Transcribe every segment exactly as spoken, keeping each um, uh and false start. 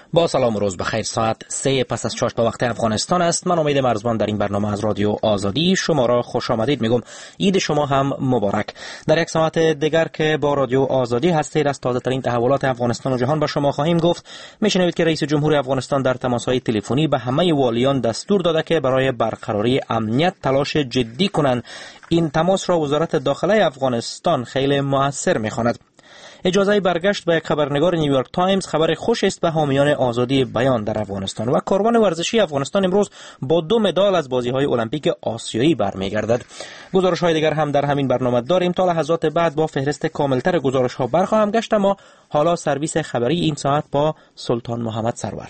با سلام و روز بخیر. ساعت سه پس از چاش به وقت افغانستان است. من امید مرزبان در این برنامه از رادیو آزادی شما را خوش آمدید میگم. عید شما هم مبارک. در یک ساعت دیگر که با رادیو آزادی هستید از تازه ترین تحولات افغانستان و جهان به شما خواهیم گفت. میشنوید که رئیس جمهور افغانستان در تماس‌های تلفنی به همه والیان دستور داده که برای برقراری امنیت تلاش جدی کنند. این تماس را وزارت داخله افغانستان خیلی مؤثر می‌خواند. اجازه برگشت به یک خبرنگار نیویورک تایمز خبر خوش است به حامیان آزادی بیان در افغانستان. و کاروان ورزشی افغانستان امروز با دو مدال از بازی‌های المپیک آسیایی برمیگردد. گزارش‌های دیگر هم در همین برنامه داریم. تا لحظات بعد با فهرست کاملتر گزارش‌ها برخواهم گشت، اما حالا سرویس خبری این ساعت با سلطان محمد سرور.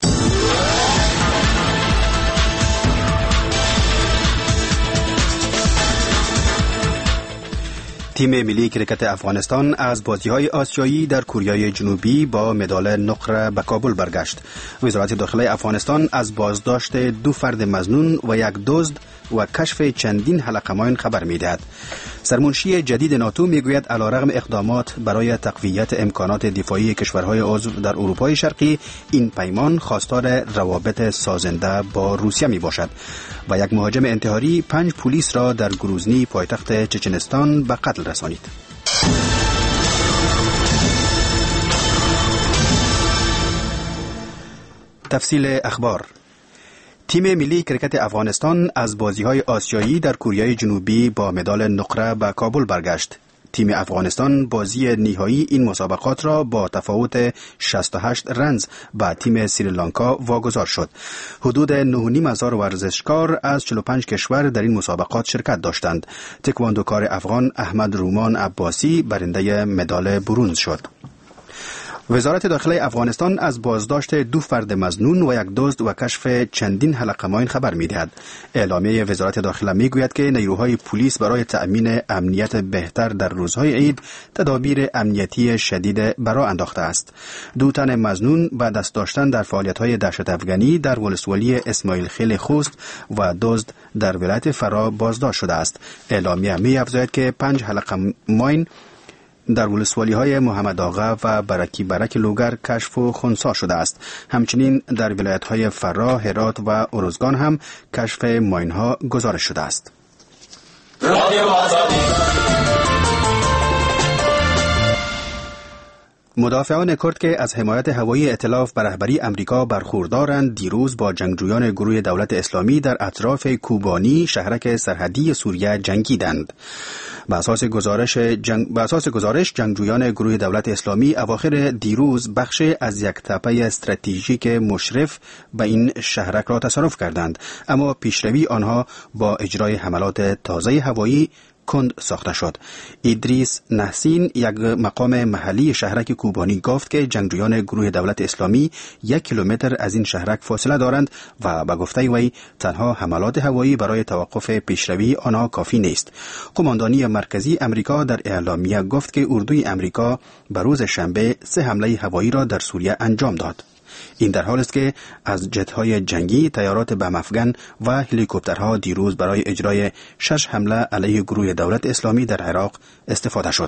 تیم ملی کرکت افغانستان از بازی‌های آسیایی در کره جنوبی با مدال نقره به کابل برگشت. وزارت داخله افغانستان از بازداشت دو فرد مظنون و یک دزد و کشف چندین حلقه ماین خبر می‌دهد. سرمنشی جدید ناتو میگوید علیرغم اقدامات برای تقویت امکانات دفاعی کشورهای عضو در اروپای شرقی، این پیمان خواستار روابط سازنده با روسیه می باشد. و یک مهاجم انتحاری پنج پلیس را در گروزنی پایتخت چچنستان به قتل رسانید. تفصیل اخبار. تیم ملی کرکت افغانستان از بازی‌های آسیایی در کره جنوبی با مدال نقره به کابل برگشت. تیم افغانستان بازی نهایی این مسابقات را با تفاوت شصت و هشت رنز به تیم سریلانکا واگذار شد. حدود نه و نیم هزار ورزشکار از چهل و پنج کشور در این مسابقات شرکت داشتند. تکواندوکار افغان احمد رومان عباسی برنده مدال برنز شد. وزارت داخله افغانستان از بازداشت دو فرد مظنون و یک دزد و کشف چندین حلقه ماین خبر می‌دهد. اعلامیه وزارت داخله میگوید که نیروهای پلیس برای تأمین امنیت بهتر در روزهای عید تدابیر امنیتی شدید برا انداخته است. دو تن مظنون به دست داشتن در فعالیت‌های دهشت افغانی در ولسوالی اسماعیل خیل خوست و دزد در ولایت فرا بازداشت شده است. اعلامیه می‌افزاید که پنج حلقه ماین در ولسوالی های محمد آغا و برکی برک لوگر کشف و خنثی شده است. همچنین در ولایت های فرا، هرات و ارزگان هم کشف ماین ها گزارش شده است. مدافعان کرد که از حمایت هوایی ائتلاف به رهبری امریکا برخوردارند دیروز با جنگجویان گروه دولت اسلامی در اطراف کوبانی شهرک سرحدی سوریه جنگیدند. به اساس گزارش جنگ... به اساس گزارش جنگجویان گروه دولت اسلامی اواخر دیروز بخش از یک تپه استراتژیک مشرف به این شهرک را تصرف کردند، اما پیشروی آنها با اجرای حملات تازه هوایی کند ساخته شد. ادریس نحسین یک مقام محلی شهرک کوبانی گفت که جنگجویان گروه دولت اسلامی یک کیلومتر از این شهرک فاصله دارند و به گفته وی تنها حملات هوایی برای توقف پیشروی آنها کافی نیست. قماندانی مرکزی امریکا در اعلامیه گفت که اردوی امریکا به روز شنبه سه حمله هوایی را در سوریه انجام داد. این در حال است که از جت‌های جنگی، تیارات بم افغان و هلیکوپترها دیروز برای اجرای شش حمله علیه گروه دولت اسلامی در عراق استفاده شد.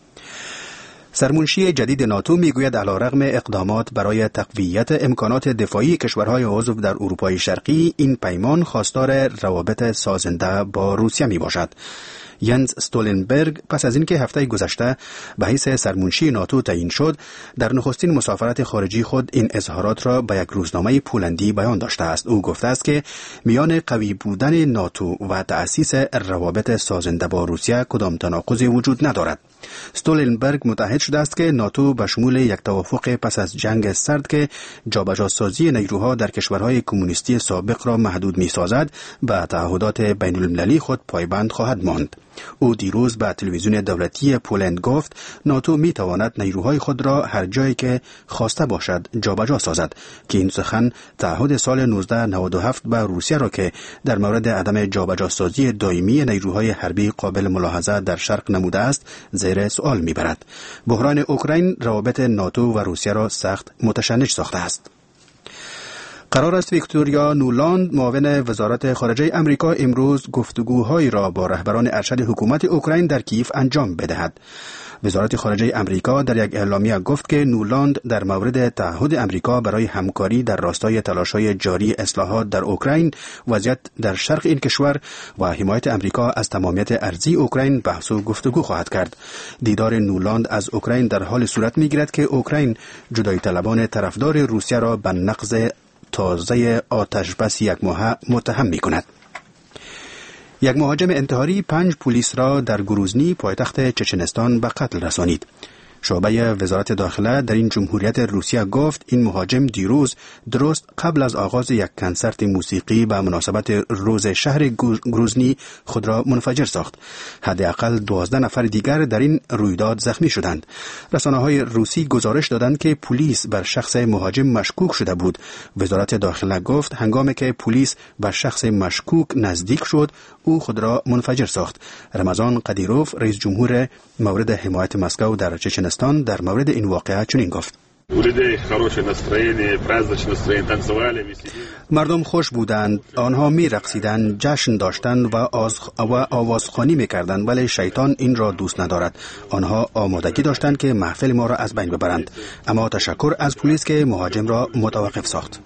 سرمنشی جدید ناتو میگوید علیرغم اقدامات برای تقویت امکانات دفاعی کشورهای عضو در اروپای شرقی، این پیمان خواستار روابط سازنده با روسیه می باشد. ینز استولنبرگ پس از اینکه هفته گذشته به حیث سرمنشی ناتو تعیین شد، در نخستین مسافرت خارجی خود این اظهارات را به یک روزنامه پولندی بیان داشته است. او گفته است که میان قوی بودن ناتو و تأسیس روابط سازنده با روسیه کدام تناقضی وجود ندارد. استولنبرگ متعهد شده است که ناتو به شمول یک توافق پس از جنگ سرد که جابجاسازی نیروها در کشورهای کمونیستی سابق را محدود می‌سازد به تعهدات بین المللی خود پایبند خواهد ماند. او دیروز به تلویزیون دولتی پولند گفت ناتو می تواند نیروهای خود را هر جایی که خواسته باشد جابجا سازد که این سخن تعهد سال نوزده نود و هفت به روسیه را که در مورد عدم جابجاسازی دائمی نیروهای حربی قابل ملاحظه در شرق نموده است زیر سوال میبرد. بحران اوکراین روابط ناتو و روسیه را سخت متشنج ساخته است. قرار است ویکتوریا نولاند معاون وزارت خارجه امریکا امروز گفتگوهایی را با رهبران ارشد حکومت اوکراین در کیف انجام بدهد. وزارت خارجه امریکا در یک اعلامیه گفت که نولاند در مورد تعهد امریکا برای همکاری در راستای تلاش‌های جاری اصلاحات در اوکراین، وضعیت در شرق این کشور و حمایت امریکا از تمامیت ارضی اوکراین بحث و گفتگو خواهد کرد. دیدار نولاند از اوکراین در حال صورت می‌گیرد که اوکراین جدایی طلبان طرفدار روسیه را به نقض تازه آتش بس یک ماه متهم می‌کند. یک مهاجم انتحاری پنج پلیس را در گروزنی پایتخت چچنستان به قتل رسانید. شعبه وزارت داخله در این جمهوریت روسیه گفت این مهاجم دیروز درست قبل از آغاز یک کنسرت موسیقی به مناسبت روز شهر گروزنی خود را منفجر ساخت. حداقل دوازده نفر دیگر در این رویداد زخمی شدند. رسانه‌های روسی گزارش دادند که پلیس بر شخص مهاجم مشکوک شده بود. وزارت داخله گفت هنگامی که پلیس بر شخص مشکوک نزدیک شد، او خود را منفجر ساخت. رمضان قدیروف رئیس جمهور مورد حمایت مسکو در چچنستان در مورد این واقعه چنین گفت: مردم خوش بودند، آنها می رقصیدند، جشن داشتند و, و آوازخوانی می کردند، ولی شیطان این را دوست ندارد. آنها آمادگی داشتند که محفل ما را از بین ببرند، اما تشکر از پلیس که مهاجم را متوقف ساخت.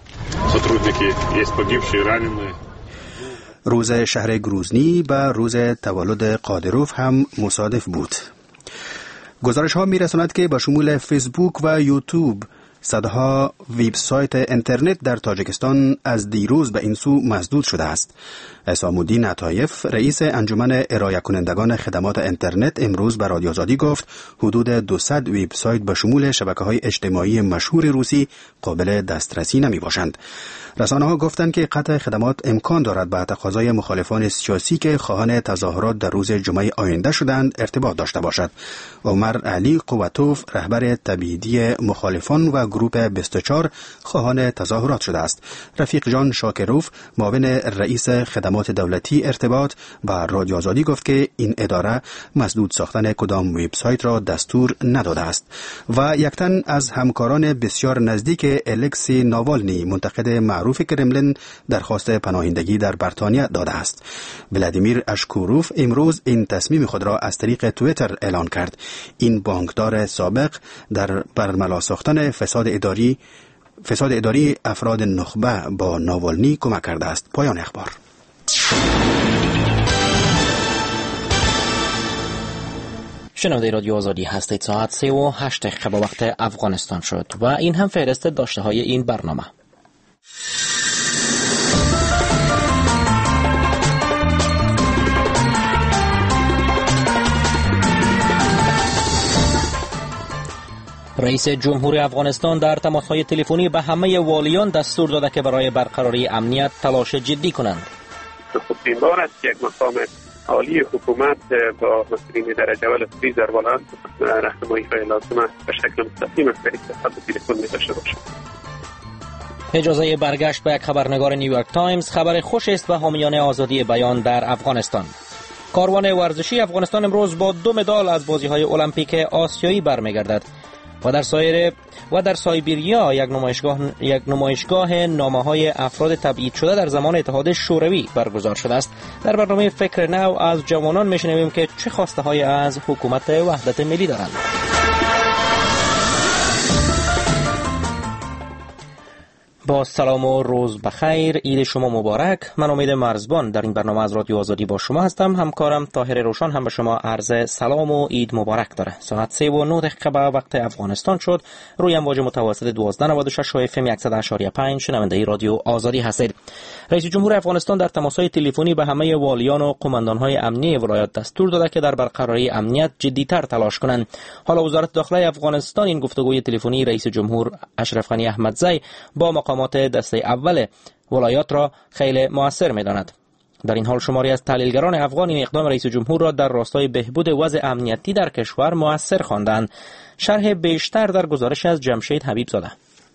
روز شهر گروزنی به روز تولد قادروف هم مصادف بود. گزارش ها می رساند که به شمول فیسبوک و یوتیوب صدها وبسایت اینترنت در تاجیکستان از دیروز به این سو مسدود شده است. حسام‌الدین عطایف رئیس انجمن ارائه کنندگان خدمات اینترنت امروز به رادیو آزادی گفت حدود دویست وبسایت به شمول شبکه‌های اجتماعی مشهور روسی قابل دسترسی نمی باشند. رسانه‌ها گفتند که قطع خدمات امکان دارد به تقاضای مخالفان سیاسی که خواهان تظاهرات در روز جمعه آینده شدند ارتباط داشته باشد. عمر علی قوتوف رهبر تبعیدی مخالفان و گروپ بیست و چهار خواهان تظاهرات شده است. رفیق جان شاکروف معاون رئیس خدمات دولتی ارتباط با رادیو آزادی گفت که این اداره مسدود ساختن کدام وبسایت را دستور نداده است و یک تن از همکاران بسیار نزدیک الکسی ناوالنی منتقد معروف کرملین درخواست پناهندگی در بریتانیا داده است. ولادیمیر اشکوروف امروز این تصمیم خود را از طریق توییتر اعلان کرد. این بانکدار سابق در برملا ساختن فساد اداری فساد اداری افراد نخبه با ناوالنی کمک کرده است. پایان اخبار. شنونده رادیو آزادی هستید. ساعت سه و هشت دقیقه با وقت افغانستان شد و این هم فهرست داشته های این برنامه. رئیس جمهور افغانستان در تماس‌های تلفنی به همه والیان دستور داده که برای برقراری امنیت تلاش جدی کنند. خودبین بار است که یک مقام عالی حکومت با مسئولین درجه اول فری در ولایت راهنمایی‌های لازمه به شکل مستقیم از طریق خط تلفن می‌داشته باشد. اجازه برگشت به یک خبرنگار نیویورک تایمز خبر خوش است و حامیان آزادی بیان در افغانستان. کاروان ورزشی افغانستان امروز با دو مدال از بازی‌های المپیک آسیایی برمیگردد و در سایر و در سایبریا یک نمایشگاه یک نمایشگاه نامه‌های افراد تبعید شده در زمان اتحاد شوروی برگزار شده است. در برنامه فکر نو از جوانان میشنویم که چه خواسته‌هایی از حکومت وحدت ملی دارند. با سلام و روز بخیر، عید شما مبارک. من امید مرزبان در این برنامه از رادیو آزادی با شما هستم. همکارم طاهر روشن هم به شما عرض سلام و عید مبارک داره. ساعت سه و نه دقیقه به وقت افغانستان شد. روی امواج متوسط دوازده نود و شش و اف ام صد و شش و پنج شنونده رادیو آزادی هستید. رئیس جمهور افغانستان در تماس‌های تلفنی به همه والیان و قماندان‌های امنیتی ولایات دستور داده که در برقراری امنیت جدی‌تر تلاش کنند. حالا وزارت داخله افغانستان این گفتگوی تلفنی رئیس جمهور اشرف غنی احمدزی با مقامات دسته اول ولایات را خیلی مؤثر می‌داند. در این حال شماری از تحلیلگران افغان این اقدام رئیس جمهور را در راستای بهبود وضع امنیتی در کشور مؤثر خواندند. شرح بیشتر در گزارش از جمشید حبیب زاده.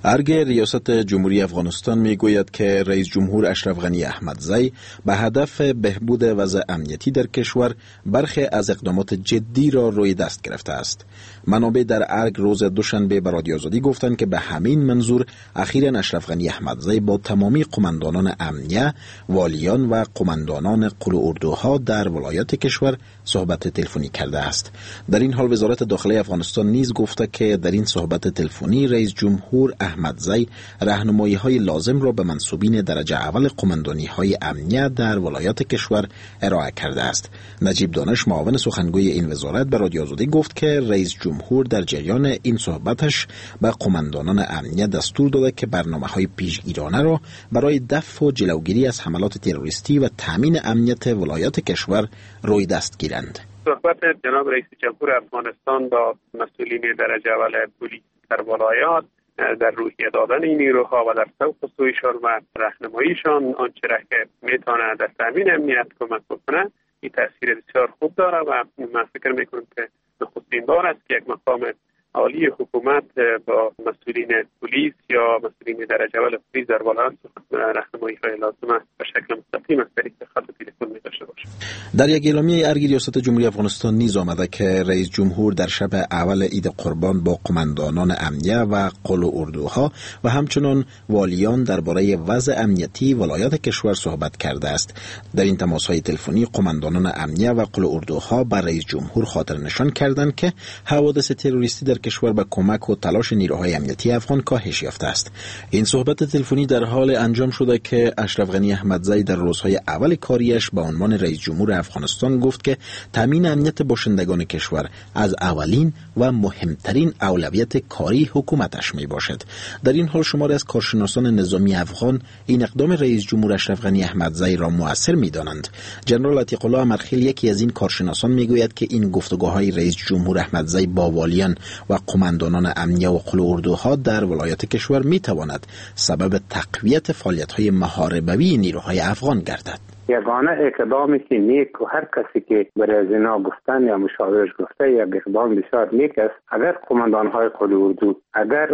ارگ ریاست جمهوری افغانستان میگوید که رئیس جمهور اشرف غنی احمدزی به هدف بهبود وضع امنیتی در کشور برخی از اقدامات جدی را روی دست گرفته است. منابع در ارگ روز دوشنبه به رادیو آزادی گفتند که به همین منظور اخیراً اشرف غنی احمدزی با تمامی قماندانان امنیه، والیان و قماندانان قل و اردوها در ولایات کشور صحبت تلفنی کرده است. در این حال وزارت داخلی افغانستان نیز گفته که در این صحبت تلفنی رئیس جمهور احمدزی راهنمایی‌های لازم را به منصوبین درجه اول قماندانی‌های امنیه در ولایات کشور ارائه کرده است. نجیب دانش معاون سخنگوی این وزارت به رادیو آزادی گفت که رئیس جمهور در جریان این صحبتش به قماندانان امنیه دستور داده که برنامه‌های پیشگیرانه را برای دفع و جلوگیری از حملات تروریستی و تامین امنیت ولایات کشور روی دست گیرند. صحبت جناب رئیس جمهور افغانستان با مسئولین درجه اول پلیس در ولایات در روحیه دادن این نیروها و در سوق سویشان و راهنماییشان آنچه را که میتونه در تامین امنیت کمک بکنه این تاثیر بسیار خوب داره و من فکر میکنم که نخستین بار است که یک مقام عالی حکومت با مسئولین پلیس یا مسئولین درجه اول پلیس در ولایات راهنمایی‌های لازمه به شکل مستقیم از طریق خط تلفن می‌داشته باشه. در یک اعلامیه ارگ ریاست جمهوری افغانستان نیز آمده که رئیس جمهور در شب اول عید قربان با قماندانان امنیه و قل و اردوها و همچنین والیان درباره وضع امنیتی ولایات کشور صحبت کرده است. در این تماس‌های تلفنی قماندانان امنیه و قل و اردوها بر رئیس جمهور خاطر نشان کردند که حوادث تروریستی در کشور به کمک و تلاش نیروهای امنیتی افغان کاهش یافته است. این صحبت تلفنی در حال انجام شده که اشرف غنی احمدزی در روزهای اول کاریش به عنوان رئیس جمهور افغانستان گفت که تامین امنیت باشندگان کشور از اولین و مهمترین اولویت کاری حکومتش می باشد. در این حال شماری از کارشناسان نظامی افغان این اقدام رئیس جمهور اشرف غنی احمدزی را مؤثر می دانند. جنرال عتیق الله امرخیل یکی از این کارشناسان می گوید که این گفتگوهای رئیس جمهور احمدزی با والیان و قماندانان امنیه و قل و اردوها در ولایات کشور می تواند سبب تقویت فعالیت‌های محاربوی نیروهای افغان گردد. یگانه اقدامی که نیک و هر کسی که برای از اینا گفتن یا مشاورش گفته یا اقدام بسیار نیک است، اگر قماندان‌های قل و اردو، اگر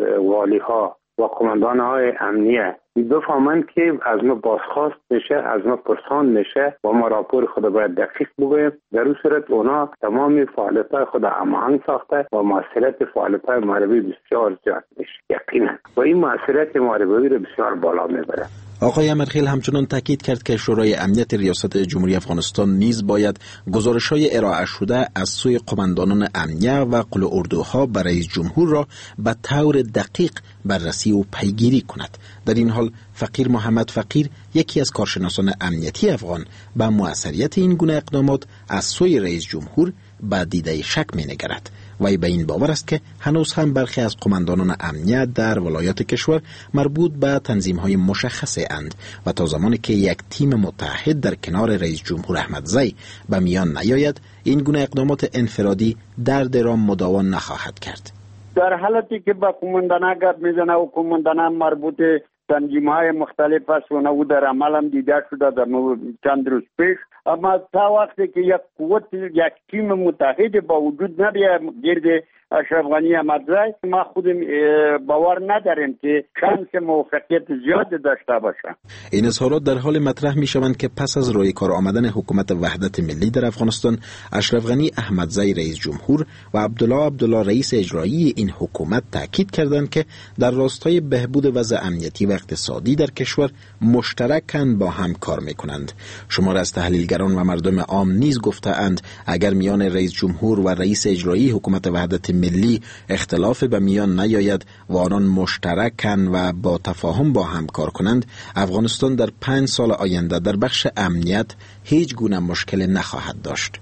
والی‌ها و قماندان‌های امنیه بفهمند که از ما بازخواست میشه، از ما پرسان میشه و ما راپور خود باید دقیق بگویم، در اون صورت اونا تمامی فعالیت‌های خود هماهنگ ساخته و موثریت فعالیت‌های محاربی بسیار زیاد میشه یقینا و این موثریت محاربی رو بسیار بالا میبره. آقای امرخیل همچنان تاکید کرد که شورای امنیت ریاست جمهوری افغانستان نیز باید گزارش‌های ارائه شده از سوی قماندانان امنیه و قل و اردوها برای رئیس جمهور را به طور دقیق بررسی و پیگیری کند. در این حال فقیر محمد فقیر یکی از کارشناسان امنیتی افغان به موثریت این گونه اقدامات از سوی رئیس جمهور به دیده شک می‌نگرد. وی به این باور است که هنوز هم برخی از قماندانان امنیت در ولایات کشور مربوط به تنظیم‌های مشخصه اند و تا زمانی که یک تیم متحد در کنار رئیس جمهور احمدزی به میان نیاید این گونه اقدامات انفرادی درد را مداوا نخواهد کرد. در حالتی که با قماندانان گپ میزنه و قماندانان مربوط تنظیم‌های مختلف است و نو در عمل هم دیده شده در چند روز پیش، اما تا وقتی که یک قوت یک تیم متحد با وجود نبیه گرد اشرف غنی احمدزی ما خودم باور نداریم که شانس موفقیت زیاد داشته باشه. این اظهارات در حال مطرح می شوند که پس از روی کار آمدن حکومت وحدت ملی در افغانستان اشرف غنی احمدزی رئیس جمهور و عبدالله عبدالله رئیس اجرایی این حکومت تاکید کردند که در راستای بهبود وضع امنیتی و اقتصادی در کشور مشترکاً با هم کار می کنند. شمار از تحلیلگران و مردم عام نیز گفته‌اند اگر میان رئیس جمهور و رئیس اجرایی حکومت وحدت ملی اختلاف به میان نیاید و آنان مشترکاً و با تفاهم با هم کار کنند، افغانستان در پنج سال آینده در بخش امنیت هیچ گونه مشکل نخواهد داشت.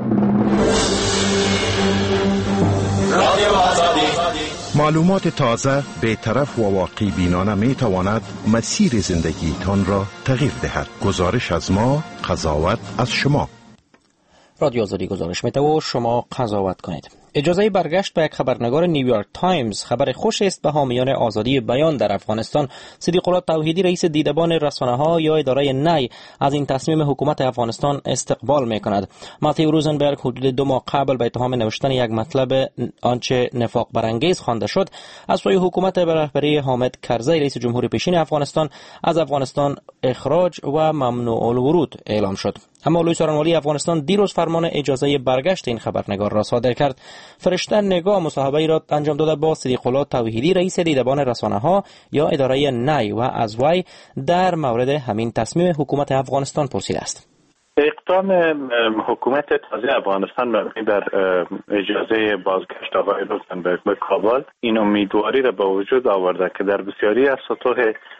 معلومات تازه، بی‌طرف و واقع بینانه می تواند مسیر زندگی تان را تغییر دهد. گزارش از ما، قضاوت از شما. رادیو آزادی گزارش میده و شما قضاوت کنید. اجازه برگشت به یک خبرنگار نیویورک تایمز خبر خوش است به حامیان آزادی بیان در افغانستان. صدیق الله توحیدی رئیس دیدبان رسانه‌ها یا اداره نی از این تصمیم حکومت افغانستان استقبال می‌کند. ماتیو روزنبرگ حدود دو ماه قبل به اتهام نوشتن یک مطلب آنچه نفاق برانگیز خوانده شد از سوی حکومت به رهبری حامد کرزی رئیس جمهور پیشین افغانستان از افغانستان اخراج و ممنوع الورود اعلام شد. اما لوی سارنوالی افغانستان دیروز فرمان اجازه برگشت این خبرنگار را صادر کرد. فرشته نگاه مصاحبه‌ای را انجام داده با صدیق الله توحیدی رئیس دیدبان رسانه‌ها یا اداره نی و از وی در مورد همین تصمیم حکومت افغانستان پرسیده است. اقدام حکومت تازه افغانستان در اجازه بازگشت آقای روزنبرگ به کابل این امیدواری را به وجود آورده که در بسیاری از سطوح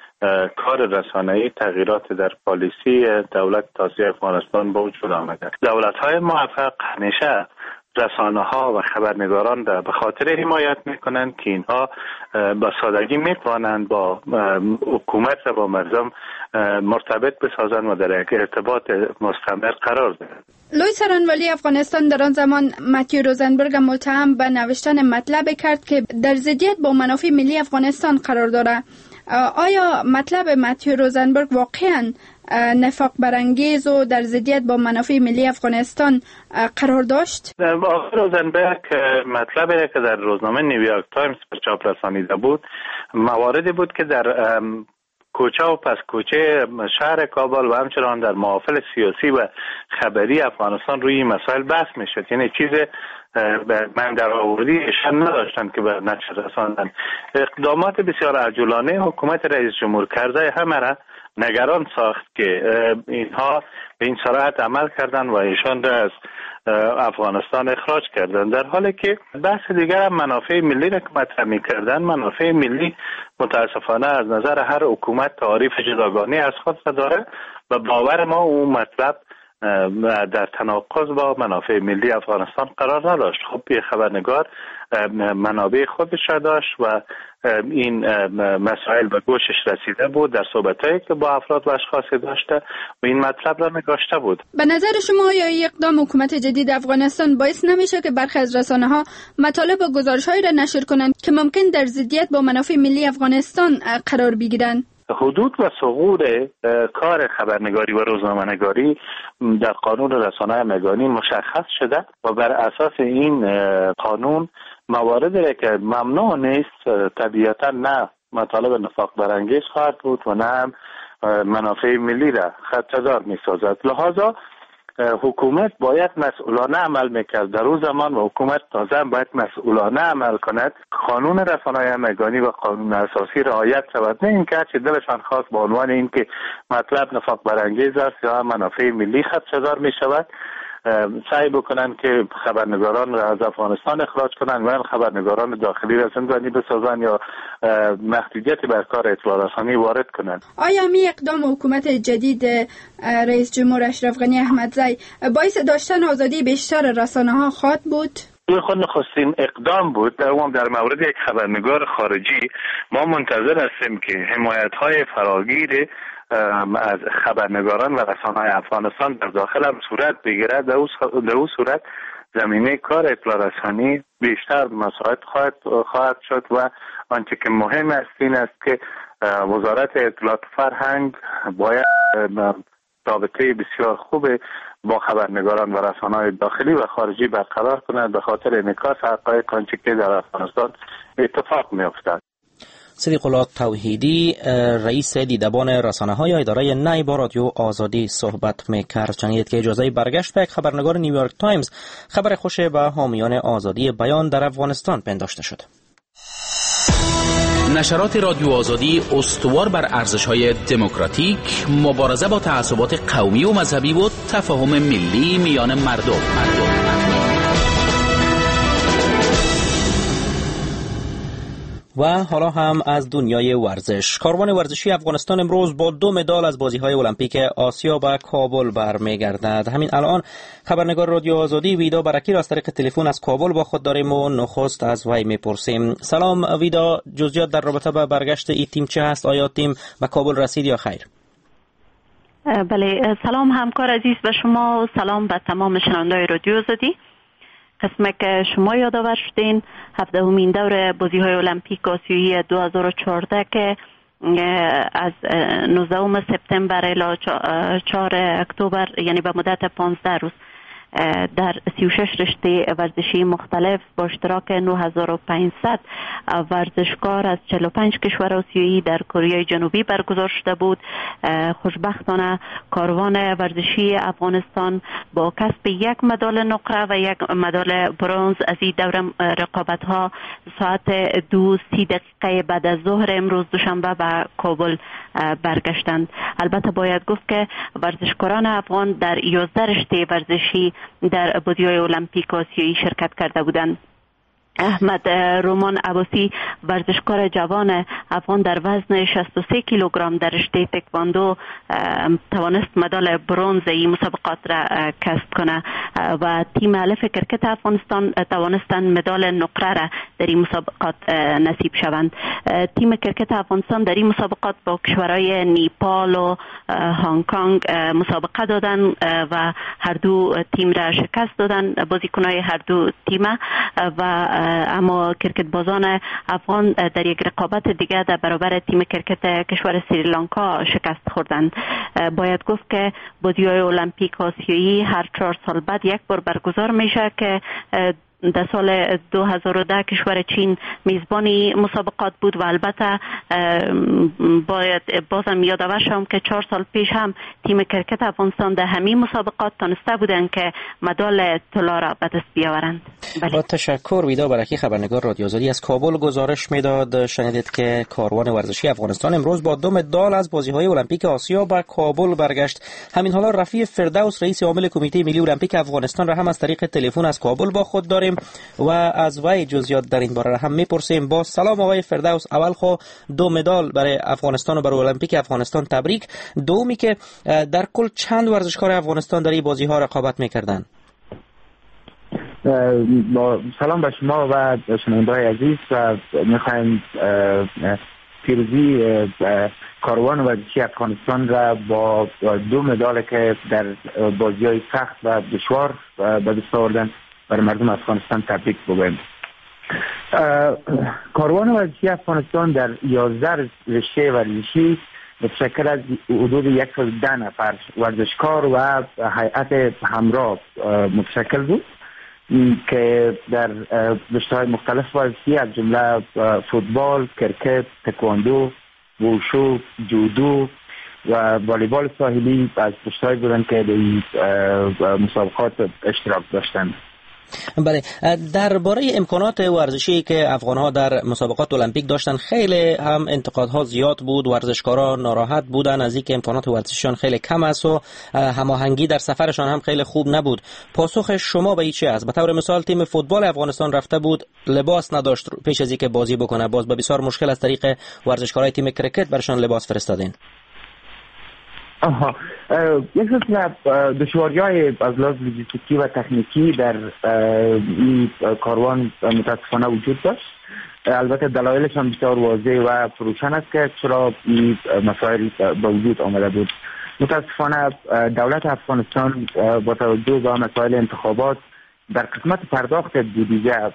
کار رسانه‌ای تغییرات در پالیسی دولت تازه افغانستان به وجود آمده. دولت‌های موفق همیشه رسانه‌ها و خبرنگاران را به خاطر حمایت می‌کنند که اینها با سادگی می‌توانند با حکومت و با مردم مرتبط بسازند و در یک ارتباط مستمر قرار دهند. لوی سارنوالی افغانستان در آن زمان ماتیو روزنبرگ متهم به نوشتن مطلب کرد که در ضدیت با منافع ملی افغانستان قرار دارد. آیا مطلب ماتیو روزنبرگ واقعاً نفاق برانگیز و در ضدیت با منافع ملی افغانستان قرار داشت؟ آقای روزنبرگ مطلبی که در روزنامه نیویورک تایمز به چاپ رسانیده بود مواردی بود که در کوچه و پس کوچه شهر کابل و همچنان در محافل سیاسی و خبری افغانستان روی مسائل بحث میشد. یعنی چیز من در آوردی اشان نداشتن که به نشر رساندن. اقدامات بسیار عجولانه حکومت رئیس جمهور کرزی همه را نگران ساخت که اینها به این صراحت عمل کردن و ایشان را از افغانستان اخراج کردن، در حالی که بحث دیگر هم منافع ملی را که مطرح می‌کردن. منافع ملی متاسفانه از نظر هر حکومت تعریف جداگانه از خود داره و باور ما اون مطلب در تناقض با منافع ملی افغانستان قرار نداشت. خب یه خبرنگار منابع خودش را داشت و این مسائل به گوشش رسیده بود در صحبتایی که با افراد و اشخاصی داشته و این مطلب را نگاشته بود. به نظر شما یا این اقدام حکومت جدید افغانستان باعث نمیشه که برخی از رسانه‌ها مطالب و گزارش‌هایی را نشر کنند که ممکن در ضدیت با منافع ملی افغانستان قرار بگیرند؟ حدود و ثغور کار خبرنگاری و روزنامه‌نگاری در قانون رسانه‌های مگانی مشخص شده و بر اساس این قانون مواردی که ممنوع نیست طبیعتا نه مطالب نفاق برانگیز خواهد بود و نه هم منافع ملی را خدشه‌دار می‌سازد. لذا حکومت باید مسئولانه عمل میکرد در اون زمان و حکومت تازه باید مسئولانه عمل کند. قانون رسانه‌های مگانی و قانون اساسی رعایت شود، نه اینکه هرچی دلشان خواست با عنوان اینکه مطلب نفاق برانگیز است یا منافع ملی خدشه‌دار میشود سعی بکنن که خبرنگاران را از افغانستان اخراج کنن و خبرنگاران داخلی را زندانی بسازن یا محدودیت بر کار اطلاع رسانی وارد کنند. آیا می اقدام حکومت جدید رئیس جمهور اشرف غنی احمدزی باعث داشتن آزادی بیشتر رسانه‌ها خواهد بود؟ این خود نخستین اقدام بود. در اون در مورد یک خبرنگار خارجی ما منتظر هستیم که حمایت‌های فراگیر از خبرنگاران و رسانه‌های افغانستان در داخل هم صورت بگیرد. در اون صورت زمینه کار اطلاع رسانی بیشتر مساعد خواهد خواهد شد و آنچه که مهم است این است که وزارت اطلاعات فرهنگ باید رابطه بسیار خوب با خبرنگاران و رسانه‌های داخلی و خارجی برقرار کند به خاطر انعکاس حقایق آنچه که در افغانستان اتفاق می‌افتد. صدیق الله توحیدی رئیس دیدبان رسانه‌های اداره نی با رادیو آزادی صحبت می‌کرد. شنیدید که اجازه برگشت به یک خبرنگار نیویورک تایمز خبر خوش به حامیان آزادی بیان در افغانستان پنداشته شد. نشرات رادیو آزادی استوار بر ارزش‌های دموکراتیک، مبارزه با تعصبات قومی و مذهبی و تفاهم ملی میان مردم. مردم. و حالا هم از دنیای ورزش. کاروان ورزشی افغانستان امروز با دو مدال از بازی‌های المپیک آسیا به کابل برمیگردد. همین الان خبرنگار رادیو آزادی ویدا برکی را از طریق تلفن از کابل با خود داریم و نخست از وی میپرسیم. سلام ویدا، جزئیات در رابطه با برگشت این تیم چه هست؟ آیا تیم به کابل رسید یا خیر؟ بله، سلام همکار عزیز به شما و سلام به تمام شنوندگان رادیو آزادی. قسمه که شما یادآور شدین هفدهمین دور بازی‌های المپیک آسیایی دو هزار و چهارده که از نوزدهم سپتامبر الی چهارم اکتبر یعنی به مدت پانزده روز در سی و شش رشته ورزشی مختلف با اشتراک نه هزار و پانصد ورزشکار از چهل و پنج کشور آسیایی در کره جنوبی برگزار شده بود. خوشبختانه کاروان ورزشی افغانستان با کسب یک مدال نقره و یک مدال برنز از این دور رقابت ها ساعت دو سی دقیقه بعد از ظهر امروز دوشنبه به کابل برگشتند. البته باید گفت که ورزشکاران افغان در یازده رشته ورزشی در بازی‌های المپیک آسیایی شرکت کرده بودند. احمد رومان عباسی ورزشکار جوان افغان در وزن شصت و سه کیلوگرم در رشته تکواندو توانست مدال برنز این مسابقات را کسب کنه و تیم الف کرکت افغانستان توانستند مدال نقره را در این مسابقات نصیب شوند. تیم کرکت افغانستان در این مسابقات با کشورهای نیپال و هنگ کنگ مسابقه دادن و هر دو تیم را شکست دادن بازیکنان هر دو تیم و اما کرکت بازان افغان در یک رقابت دیگر در برابر تیم کرکت کشور سریلانکا شکست خوردند. باید گفت که بازی‌های المپیک آسیایی هر چهار سال بعد یک بار برگزار میشه که در سال دو هزار و ده کشور چین میزبانی مسابقات بود و البته باید بازم یادآور شم که چهار سال پیش هم تیم کرکت افغانستان در همین مسابقات تانسته بودند که مدال طلا را به دست بیاورند. با تشکر. ویدا برکی، خبرنگار رادیو آزادی از کابل گزارش میداد. شنیدید که کاروان ورزشی افغانستان امروز با دو مدال از بازی‌های المپیک آسیا به کابل برگشت. همین حالا رفیع فردوس رئیس عامل کمیته ملی المپیک افغانستان را هم از طریق تلفن از کابل با خود داریم و از وی جزئیات در این باره هم میپرسیم. با سلام آقای فردوس، اول خو دو مدال برای افغانستان و برای المپیک افغانستان تبریک. دومی که در کل چند ورزشکار افغانستان در این بازی ها رقابت میکردن؟ با سلام به شما و شنونده‌های عزیز و میخوایم پیروزی کاروان ورزشی افغانستان را با دو مدال که در بازی‌های سخت و دشوار به دست آوردن برای مردم افغانستان تبریک بگویم. کاروان ورزشی افغانستان در یازده رشته ورزشی متشکل از حدود صد و ده نفر ورزشکار و هیئت همراه متشکل بود که در رشته‌های مختلف ورزشی از جمله فوتبال، کرکت، تکواندو، ووشو، جودو و والیبال ساحلی از رشته‌هایی بودند که در مسابقات اشتراک داشتند. بله، درباره امکانات ورزشی که افغان‌ها در مسابقات المپیک داشتن خیلی هم انتقادها زیاد بود. ورزشکاران ناراحت بودن از اینکه امکانات ورزشیشان خیلی کم است و هماهنگی در سفرشان هم خیلی خوب نبود. پاسخ شما به این چه است؟ به طور مثال تیم فوتبال افغانستان رفته بود، لباس نداشت پیش از اینکه بازی بکنه، باز به بسیار مشکل از طریق ورزشکارای تیم کرکت برشان لباس فرستادین. آها، یک سلسله دشواری‌های از لحاظ لوجستیکی و تکنیکی در این کاروان متاسفانه وجود داشت. البته دلایلش هم بسیار واضح و فروشان است که چرا این مسائل به وجود آمده بود. متاسفانه دولت افغانستان با توجه به مسائل انتخابات در قسمت پرداخت بودجه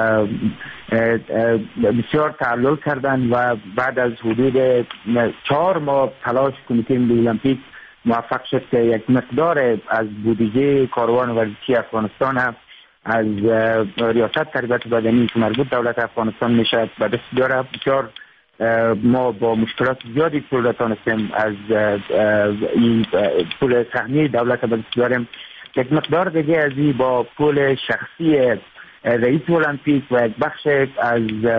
بسیار تعلل کردن و بعد از حدود چهار ماه تلاش کمیته ملی المپیک موفق شد که یک مقدار از بودجه کاروان ورزشی افغانستان هم از ریاست تربیت بدنی که مربوط دولت افغانستان میشد به دست بیاره. بسیار ما با مشکلات زیادی پول تانستیم از این پول سهمی دولت به دست بیاریم. یک مقدار دیگه از این با پول شخصی رئیس المپیک و یک بخش از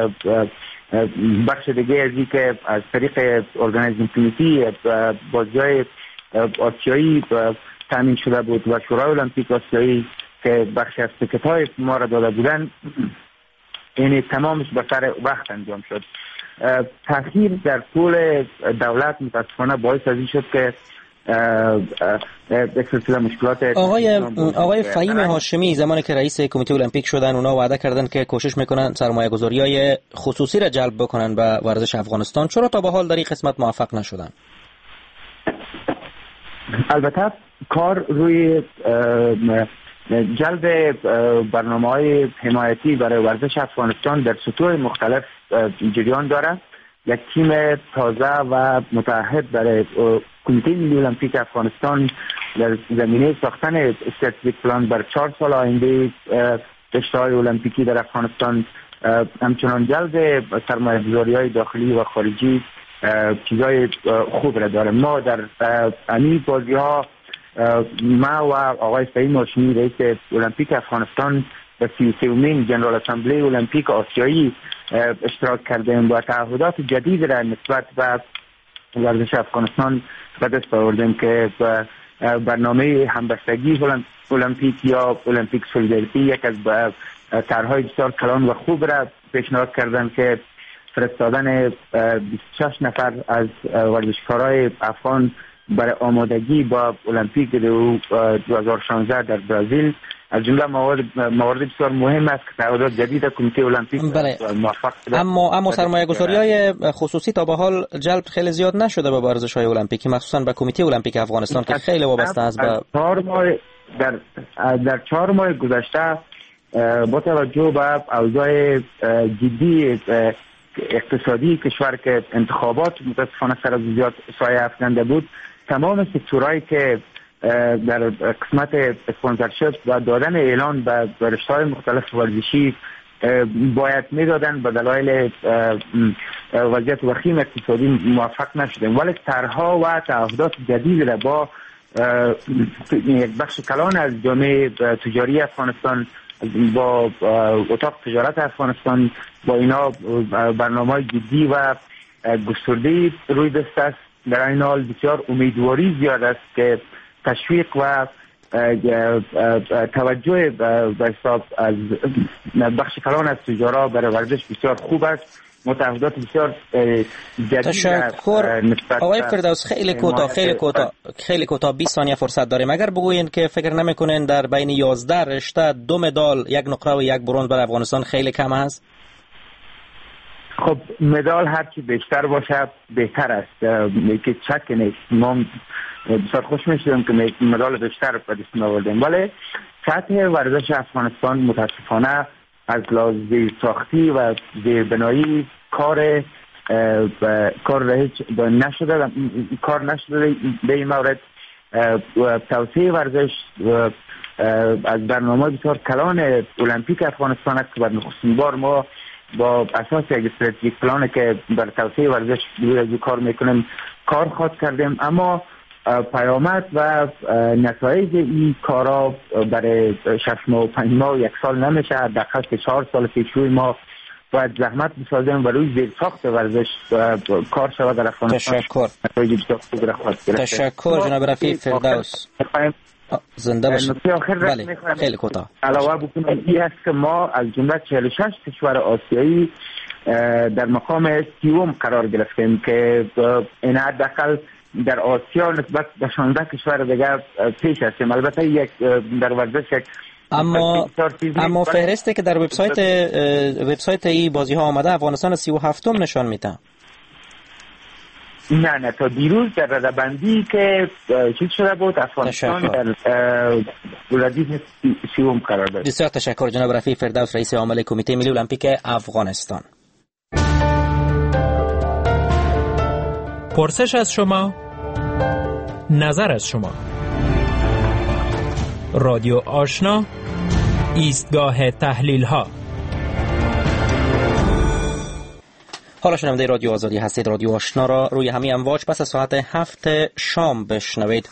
بخش دیگه از این که از طریق ارگانیزینگ کمیتی بازی‌های آسیایی تامین شده بود و شورای المپیک آسیایی که بخش از تیکت‌های ما را داده بودن، این تمامش به سر وقت انجام شد. تأخیر در پول دولت متاسفانه باعث از این شد که یک سلسله مشکلات. آقای آقای فهیم هاشمی زمانی که رئیس کمیته المپیک شدن اونا وعده کردن که کوشش میکنن سرمایه‌گذاری‌های خصوصی را جلب بکنن به ورزش افغانستان، چرا تا به حال در این قسمت موفق نشدن؟ البته کار روی جلب برنامه‌های حمایتی برای ورزش افغانستان در سطوح مختلف جریان داره. یک تیم تازه و متعهد برای کمیته ملی المپیک افغانستان در زمینه ساختن استراتژیک پلان بر چهار سال آینده رشته‌های المپیکی در افغانستان، همچنان جلب سرمایه‌گذاری‌های داخلی و خارجی چیزای خوب را داره. ما در همین بازی‌ها، ما و آقای سعید هاشمی رئیس المپیک افغانستان در سی و سومین جنرال اسمبلی المپیک آسیایی اشتراک کردیم و تعهدات جدید را نسبت به ورزش افغانستان به دست آوردیم که برنامه همبستگی المپیک یا المپیک سولیداریتی یک از طرح‌های بسیار کلان و خوب را پیشنهاد کردن که فرستادن بیست و شش نفر از ورزشکارای افغان برای آمادگی با المپیک دو هزار و شانزده در برزیل از جمله موارد موارد بسیار مهم است که تعهدات جدید کمیته المپیک بله. موفق اما اما سرمایه‌گذاری‌های خصوصی تا به حال جلب خیلی زیاد نشده به ورزش‌های المپیکی، مخصوصا به کمیته المپیک افغانستان که خیلی وابسته است به چهار ماه در در چهار ماه گذشته با توجه به اوضاع جدی اقتصادی کشور که انتخابات متاسفانه سر زیاد سایه افکنده بود، تمام سکتورهایی که در قسمت اسپانسرشیپ و دادن اعلان به رشته‌های مختلف ورزشی باید میدادن به دلایل وضعیت وخیم اقتصادی موفق نشدیم، ولی طرح‌ها و تعهدات جدید را با یک بخش کلان از جامعه تجاری افغانستان، با اتاق تجارت افغانستان، با اینا برنامه‌های جدی و گسترده روی دست است. در این حال بسیار امیدواری زیاد است که تشویق و توجه به حساب از بخش کلان از تجارا برای ورزش بسیار خوب است. متعهدات بسیار جدید. تشکر آقای فردوس. خیلی کوتاه خیلی کوتاه خیلی کوتاه بیست ثانیه فرصت داریم. اگر بگوین که فکر نمیکنین در بین یازده رشته دو مدال، یک نقره و یک برنز برای افغانستان خیلی کم است؟ خب مدال هرچی بیشتر باشه بهتر است، که شک نیست. ما بسیار خوش میشدیم که مدال بیشتر به دست آوردیم، ولی سطح ورزش افغانستان متاسفانه از لحاظ ساختی و زیربنایی کار کار رهیج نشده کار نشده به این مورد. توسعه ورزش از برنامه بسیار کلان المپیک افغانستان است که بر نخستین بار ما با اساس یک استراتژیک پلان که بر توسعه ورزش روی کار میکنیم کار خواهد کردیم، اما پیامد و نتایج این کارا برای شش ماه و پنج ماه و یک سال نمیشه. دقیقاً که چهار سال پیشروی ما باید زحمت بسازیم و روی زیرساخت ورزش کار شود در افغانستان. تشکر تشکر جناب رفیق فردوس. زنده باشید. بله خیلی کوتاه علاوه بکنم این است که ما از جمله چهل و شش کشور آسیایی در مقام سیوم قرار گرفتیم که این حداقل در آسیا نسبت به شانزده کشور دیگر پیش هستیم. البته یک در ورزش یک اما اما فهرستی که در وبسایت وبسایت ای بازی ها آمده افغانستان سی و هفتم نشان میده. نه نه تا دیروز در ردبندی که چیز شده بود افغانستان در ردیف سیوم قرار داشت. بسیار تشکر جناب رفیق فردوس رئیس عامل کمیته ملی المپیک افغانستان. پرسش از شما، نظر از شما. رادیو آشنا، ایستگاه تحلیل ها. حالا شنونده رادیو آزادی هستید. رادیو آشنا را روی همین امواج پس از ساعت هفت شام بشنوید.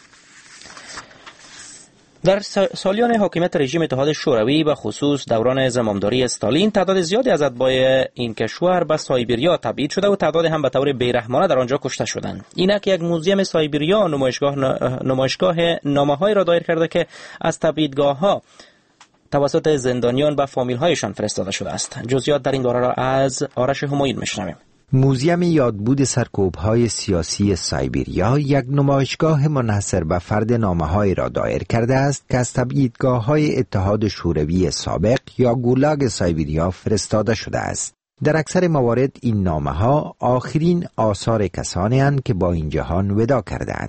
در سالیان حاکمیت رژیم اتحاد شوروی به خصوص دوران زمامداری استالین تعداد زیادی از اتباع این کشور به سایبریا تبعید شده و تعداد هم به طور بیرحمانه در آنجا کشته شدند. اینک یک موزیم سایبریا نمایشگاه نمایشگاه نامه‌هایی را دایر کرده که از تبعیدگاه‌ها توسط زندانیان به فامیل‌هایشان فرستاده شده است. جزئیات در این باره را از آرش همایون میشنویم. موزیم یادبود سرکوب‌های سیاسی سایبریا یک نمایشگاه منحصر به فرد نامه‌هایی را دایر کرده است که از تبعیدگاه‌های اتحاد شوروی سابق یا گولاگ سایبریا فرستاده شده است. در اکثر موارد این نامه‌ها آخرین آثار کسانی اند که با این جهان وداع کردند.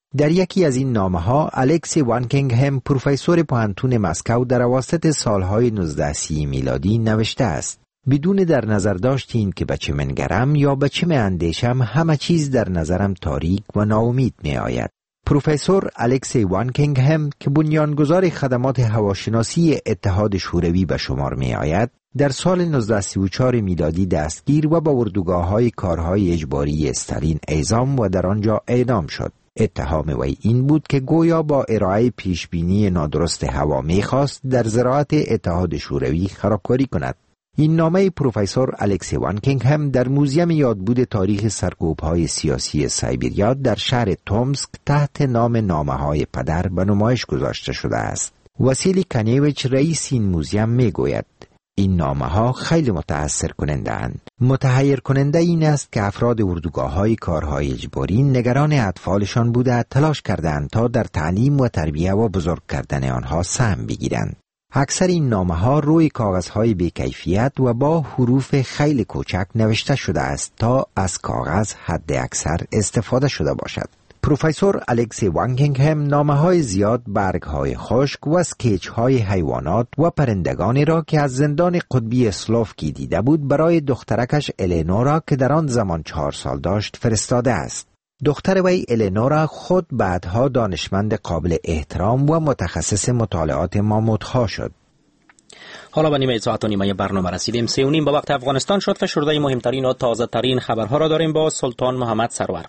در یکی از این نامه‌ها الکسی وانکینگهم پروفسور پوهنتون مسکو در اواسط سالهای نوزده سی میلادی نوشته است: بدون در نظر داشتین که به چه منگرم یا به چه اندیشم، همه چیز در نظرم تاریک و ناامید می آید. پروفسور الکسی وانکینگهم که بنیانگذار خدمات هواشناسی اتحاد شوروی به شمار می آید، در سال نوزده سی و چهار میلادی دستگیر و به اردوگاه‌های کارهای اجباری استالین اعزام و در آنجا اعدام شد. اتهام وی این بود که گویا با ارائه پیشبینی نادرست هوا می‌خواست در زراعت اتحاد شوروی خرابکاری کند. این نامه پروفسور الکسی وانکینگهم در موزیم یادبود تاریخ سرکوب‌های سیاسی سایبریا در شهر تومسک تحت نام نامه‌های پدر به نمایش گذاشته شده است. واسیلی کانیویچ رئیس این موزیم میگوید: این نامه‌ها خیلی متأثر کننده اند. متحیر کننده این است که افراد اردوگاه‌های کارهای اجباری نگران اطفالشان بوده تلاش کردند تا در تعلیم و تربیت و بزرگ کردن آنها سهم بگیرند. اکثر این نامه‌ها روی کاغذهای بی‌کیفیت و با حروف خیلی کوچک نوشته شده است تا از کاغذ حد اکثر استفاده شده باشد. پروفسور الکسی وانکینگهم نامه‌های زیاد، برگ‌های خشک و اسکچ‌های حیوانات و پرندگانی را که از زندان قطبی اسلوفکی دیده بود برای دخترکش الینورا که در آن زمان چهار سال داشت فرستاده است. دختر وی الینورا خود بعدها دانشمند قابل احترام و متخصص مطالعات ماموت‌ها شد. حالا به نیمه ساعت و نیمه برنامه رسیدیم. سه و نیم به وقت افغانستان شد. فشرده مهمترین و تازه ترین خبرها را داریم با سلطان محمد سرور.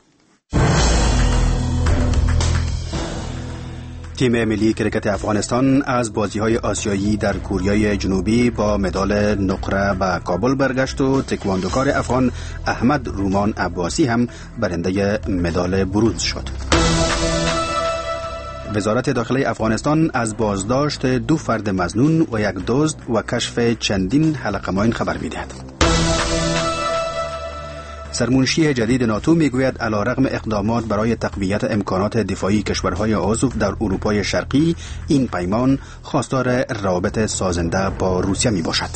تیم ملی کرکت افغانستان از بازی‌های آسیایی در کوریای جنوبی با مدال نقره به کابل برگشت و تکواندوکار افغان احمد رومان عباسی هم برنده مدال برنز شد. وزارت داخلی افغانستان از بازداشت دو فرد مظنون و یک دزد و کشف چندین حلقه ماین خبر می‌دهد. سرمنشی جدید ناتو میگوید علیرغم اقدامات برای تقویت امکانات دفاعی کشورهای عضو در اروپای شرقی، این پیمان خواستار روابط سازنده با روسیه می باشد.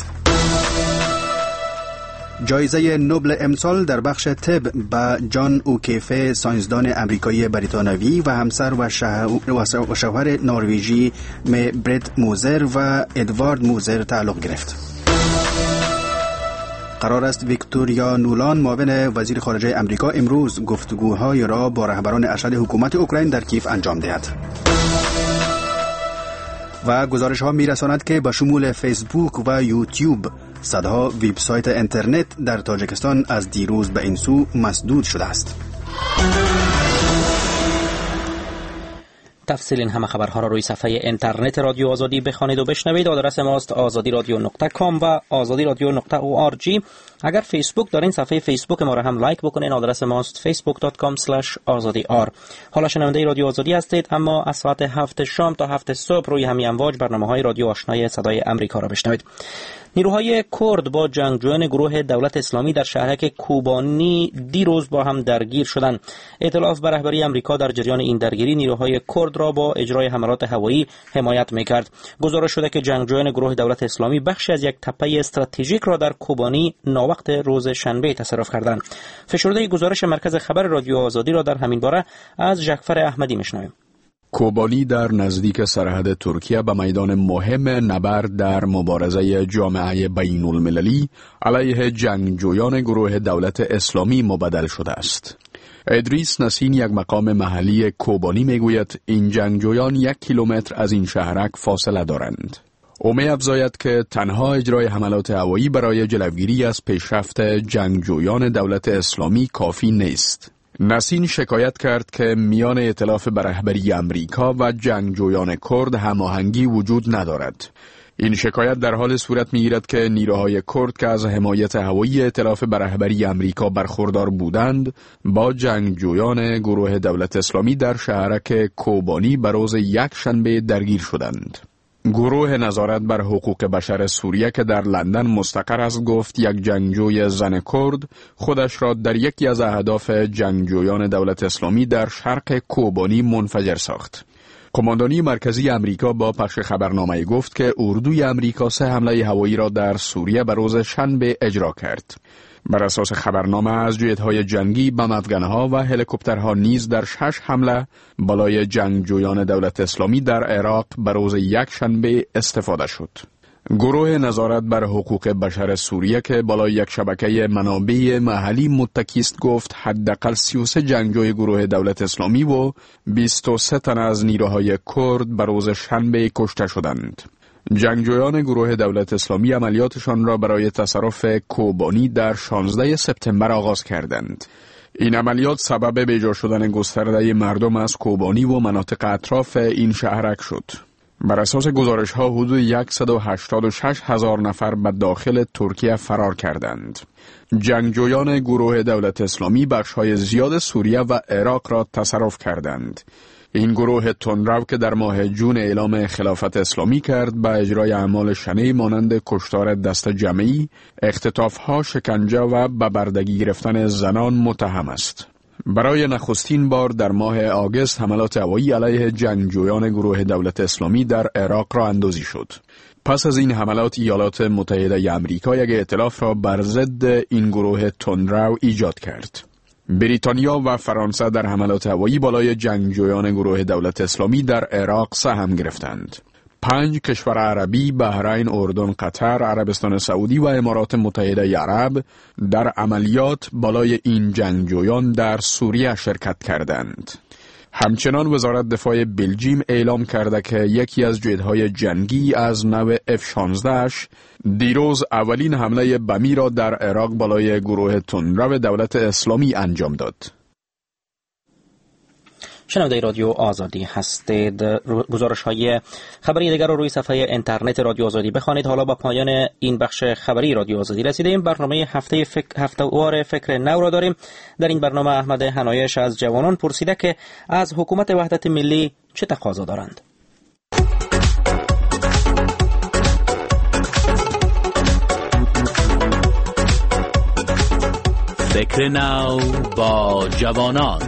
جایزه نوبل امسال در بخش طب به جان اوکیفه، ساینسدان امریکایی بریتانوی و همسر و, و شوهر نروژی برت موزر و ادوارد موزر تعلق گرفت. قرار است ویکتوریا نولان معاون وزیر خارجه امریکا امروز گفتگوهای را با رهبران ارشد حکومت اوکراین در کیف انجام دهد. و گزارش ها می رساند که به شمول فیسبوک و یوتیوب صدها وبسایت اینترنت در تاجیکستان از دیروز به این سو مسدود شده است. تفصیل این همه خبرها را روی صفحه اینترنت رادیو آزادی بخوانید و بشنوید. آدرس ماست آزادی رادیو نقطه کام و آزادی رادیو نقطه او آر جی. اگر فیسبوک دارین صفحه فیسبوک ما را هم لایک بکنین. آدرس ماست فیسبوک دات کام اسلش آزادی آر. حالا شنونده رادیو آزادی هستید، اما از ساعت هفت شام تا هفت صبح روی همین امواج برنامه‌های رادیو آشنای صدای امریکا را بشنوید. نیروهای کرد با جنگجویان گروه دولت اسلامی در شهرک کوبانی دیروز با هم درگیر شدند. ائتلاف به رهبری امریکا در جریان این درگیری نیروهای کرد را با اجرای حملات هوایی حمایت می‌کرد. گزارش شده که جنگجویان گروه دولت اسلامی بخشی از یک تپه استراتژیک را در کوبانی ناوقت روز شنبه تصرف کردند. فشرده گزارش مرکز خبر رادیو آزادی را در همین باره از جعفر احمدی می‌شنویم. کوبانی در نزدیک سرحد ترکیه به میدان مهم نبرد در مبارزه جامعه بین المللی علیه جنگجویان گروه دولت اسلامی مبدل شده است. ادریس نسین، یک مقام محلی کوبانی، میگوید این جنگجویان یک کیلومتر از این شهرک فاصله دارند. او می افزاید که تنها اجرای حملات هوایی برای جلوگیری از پیشرفت جنگجویان دولت اسلامی کافی نیست. نسین شکایت کرد که میان ائتلاف به رهبری امریکا و جنگجویان کرد هماهنگی وجود ندارد. این شکایت در حال صورت میگیرد که نیروهای کرد که از حمایت هوایی ائتلاف به رهبری امریکا برخوردار بودند، با جنگجویان گروه دولت اسلامی در شهرک کوبانی به روز یک شنبه درگیر شدند. گروه نظارت بر حقوق بشر سوریه که در لندن مستقر است گفت یک جنگجوی زن کرد خودش را در یکی از اهداف جنگجویان دولت اسلامی در شرق کوبانی منفجر ساخت. کماندانی مرکزی امریکا با پخش خبرنامه گفت که اردوی امریکا سه حمله هوایی را در سوریه به روز شنبه اجرا کرد. بر اساس خبرنامه از جت‌های جنگی، بم‌افکن‌ها و هلیکوپترها نیز در شش حمله بالای جنگجویان دولت اسلامی در عراق به روز یک شنبه استفاده شد. گروه نظارت بر حقوق بشر سوریه که بالای یک شبکه منابع محلی متکی است گفت حداقل سی و سه جنگجوی گروه دولت اسلامی و بیست و سه تن از نیروهای کرد به روز شنبه کشته شدند. جنگجویان گروه دولت اسلامی عملیاتشان را برای تصرف کوبانی در شانزده سپتامبر آغاز کردند. این عملیات سبب بیجا شدن گسترده مردم از کوبانی و مناطق اطراف این شهرک شد. بر اساس گزارش ها حدود صد و هشتاد و شش هزار نفر به داخل ترکیه فرار کردند. جنگجویان گروه دولت اسلامی بخش های زیاد سوریه و عراق را تصرف کردند. این گروه تندرو که در ماه جون اعلام خلافت اسلامی کرد به اجرای اعمال شنیع مانند کشتار دست جمعی، اختطاف‌ها، شکنجه و به بردگی گرفتن زنان متهم است. برای نخستین بار در ماه آگوست حملات هوایی علیه جنگجویان گروه دولت اسلامی در عراق را اندازی شد. پس از این حملات ایالات متحده آمریکا یک ائتلاف را بر ضد این گروه تندرو ایجاد کرد. بریتانیا و فرانسه در حملات هوایی بالای جنگجویان گروه دولت اسلامی در عراق سهم گرفتند. پنج کشور عربی، بحرین، اردن، قطر، عربستان سعودی و امارات متحده عرب در عملیات بالای این جنگجویان در سوریه شرکت کردند. همچنان وزارت دفاع بلژیم اعلام کرده که یکی از جت‌های جنگی از نوع اف شانزده دیروز اولین حمله بمی را در عراق بالای گروه تندرو دولت اسلامی انجام داد. شنونده رادیو آزادی هستید. گزارش های خبری دیگر رو روی صفحه اینترنت رادیو آزادی بخوانید. حالا با پایان این بخش خبری رادیو آزادی رسیدیم. برنامه هفته فک... هفته‌وار فکر نو را داریم. در این برنامه احمد حنایش از جوانان پرسیده که از حکومت وحدت ملی چه تقاضا دارند. فکر نو با جوانان.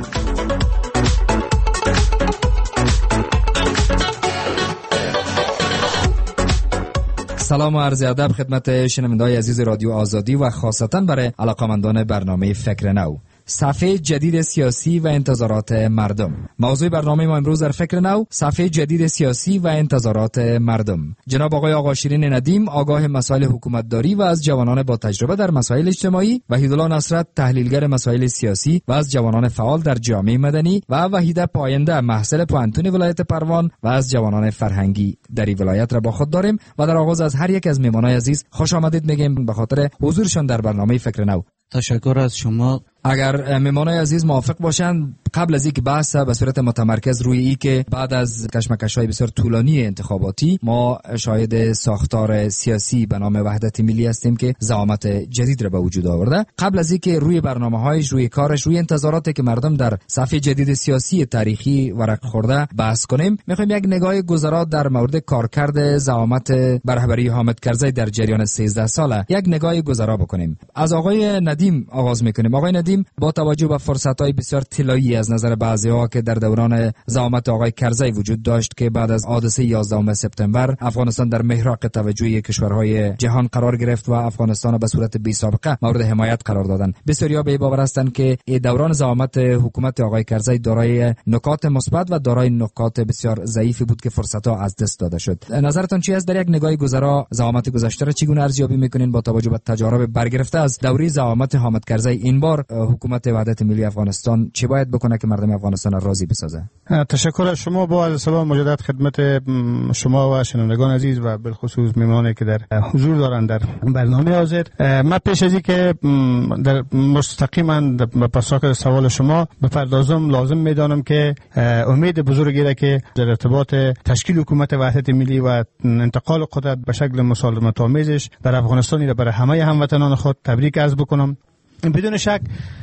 سلام و عرض ادب خدمت شنونده‌های عزیز رادیو آزادی و خاصتاً برای علاقه‌مندان برنامه فکر نو. صفحه جدید سیاسی و انتظارات مردم. موضوع برنامه ما امروز در فکر نو صفحه جدید سیاسی و انتظارات مردم. جناب آقای آقا شیرین ندیم آگاه مسائل حکومتداری و از جوانان با تجربه در مسائل اجتماعی، وحیدالله نصرت تحلیلگر مسائل سیاسی و از جوانان فعال در جامعه مدنی و وحیده پاینده محصل پوهنتون ولایت پروان و از جوانان فرهنگی در این ولایت را با خود داریم و در آغاز از هر یک از مهمانان عزیز خوش آمدید میگیم به خاطر حضورشان در برنامه فکر نو. تشکر از شما. اگر مهمانای عزیز موافق باشند قبل از اینکه بحث به صورت متمرکز روی این که بعد از کشمکش‌های بسیار طولانی انتخاباتی ما شاهد ساختار سیاسی به نام وحدت ملی هستیم که زعامت جدید را به وجود آورده، قبل از اینکه روی برنامه‌هایش، روی کارش، روی انتظاراتی که مردم در صفحه جدید سیاسی تاریخی ورق خورده بحث کنیم، می‌خوایم یک نگاه گذرا در مورد کارکرد زعامت برهبری حامد کرزی در جریان سیزده ساله یک نگاه گذرا بکنیم. از آقای ندیم آغاز می‌کنیم. آقای ندیم، با توجه به فرصت‌های بسیار طلایی از نظر بعضی‌ها که در دوران زعامت آقای کرزی وجود داشت که بعد از حادثه یازدهم سپتامبر افغانستان در محراق توجه کشورهای جهان قرار گرفت و افغانستان را به صورت بی‌سابقه مورد حمایت قرار دادند، بسیاریا به باور هستند که دوران زعامت حکومت آقای کرزی دارای نکات مثبت و دارای نکات بسیار ضعیفی بود که فرصت‌ها از دست داده شد. نظرتون چی است؟ در یک نگاه گذرا زعامت گذشته را چگونه ارزیابی می‌کنین با توجه به تجارب برگرفته از دوره زعامت حامد کرزی؟ این بار حکومت وحدت ملی افغانستان چه باید بکنه که مردم افغانستان را راضی بسازه؟ تشکر از شما. با عرض سلام مجدد خدمت شما و شنوندگان عزیز و بالخصوص میمانی که در حضور دارند در برنامه حاضر. من پیش از اینکه در مستقیما به پاسخ سوال شما بپردازم لازم میدانم که امید بزرگی را که در ارتباط تشکیل حکومت وحدت ملی و انتقال قدرت به شکل مسالمت آمیزش در افغانستان را برای همه هموطنان خود تبریک عرض بکنم. بدون شک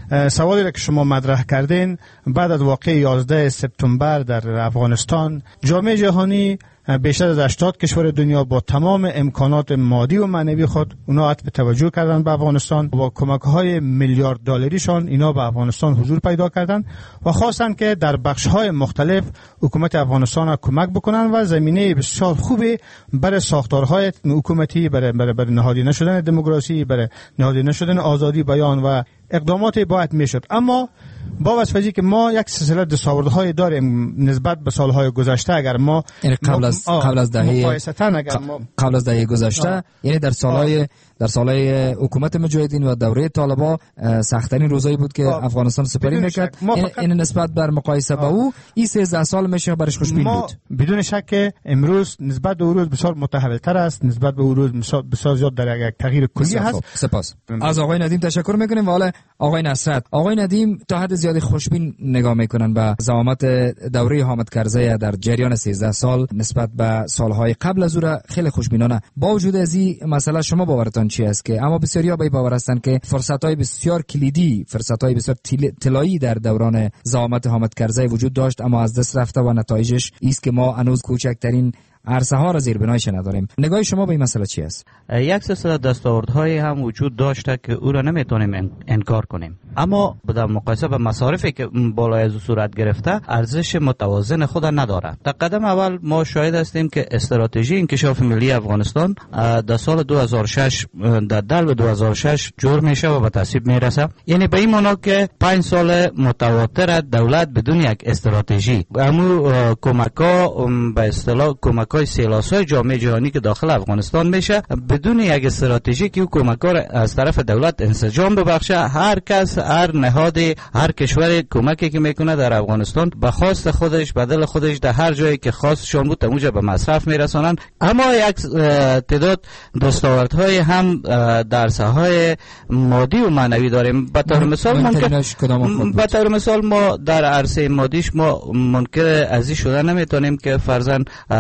سوالی را که شما مطرح کردین، بعد از واقعه یازده سپتامبر در افغانستان جامعه جهانی بیشتر از هشتاد کشور دنیا با تمام امکانات مادی و معنوی خود اونا عطف توجه کردن به افغانستان، با کمک‌های میلیارد دلاریشان اینا به افغانستان حضور پیدا کردن و خواستن که در بخش‌های مختلف حکومت افغانستان را کمک بکنن و زمینه بسیار خوبی برای ساختارهای حکومتی، برای برای, برای نهادی نشدن دموکراسی، برای نهادی نشدن آزادی بیان و اقدامات باید میشد. اما با واسطه که ما یک سلسله دستاوردهای داریم نسبت به سالهای گذشته، اگر ما یعنی قبل از قبل از دهه قبل از دهه گذشته، یعنی در سالهای در سالهای حکومت مجاهدین و دوره طالبان سخت‌ترین روزایی بود که آه. افغانستان سپری میکرد. این, این نسبت بر مقایسه با او این سیزده سال میشه برش خوشبین بود. بدون شک امروز نسبت به روز بسیار متحول‌تر است، نسبت به روز بسیار زیاد در یک تغییر کلی هست. سپاس. از آقای ندیم تشکر میکنیم و حالا آقای نصرت. آقای ندیم تا حد زیادی خوشبین نگاه میکنن به زعامت دوره حامد کرزی در جریان سیزده سال نسبت به سالهای قبل از او خیلی خوشبینانه. با وجود از این مسئله شما باورتان چی است که اما بسیاریا به باور هستند که فرصت‌های بسیار کلیدی، فرصت‌های بسیار طلایی در دوران زعامت حامد کرزی وجود داشت اما از دست رفته و نتایجش است که ما هنوز کوچکترین عرصه ها را زیر بنایش نداریم. نگاه شما به این مسئله چی است؟ یک سلسله دستاوردهای هم وجود داشته که او را نمیتونیم انکار کنیم، اما در مقایسه با مصارفی که بالای از صورت گرفته ارزش متوازن خود نداره. در قدم اول ما شاهد هستیم که استراتژی انکشاف ملی افغانستان در سال دو هزار و شش در دل دو هزار و شش جور میشه و به تصویب میرسه، یعنی به این معنا که پنج سال متواتر دولت بدون یک استراتژی امو کمک‌ها به اصطلاح کمک‌های سیلاسای جامعه جهانی که داخل افغانستان میشه بدون یک استراتژی که کمک‌ها از طرف دولت انسجام ببخشه، هر کس، هر نهاد، هر کشور کمکی که میکنه در افغانستان به خواست خودش، به دل خودش، در هر جایی که خواستشون بود اونجا به مصرف میرسونن. اما یک تعداد دستاوردهای هم در ساحه مادی و معنوی داریم. به طور مثال ممکن به طور مثال ما در عرصه مادیش ما منکر از این شده نمیتونیم که فرضاً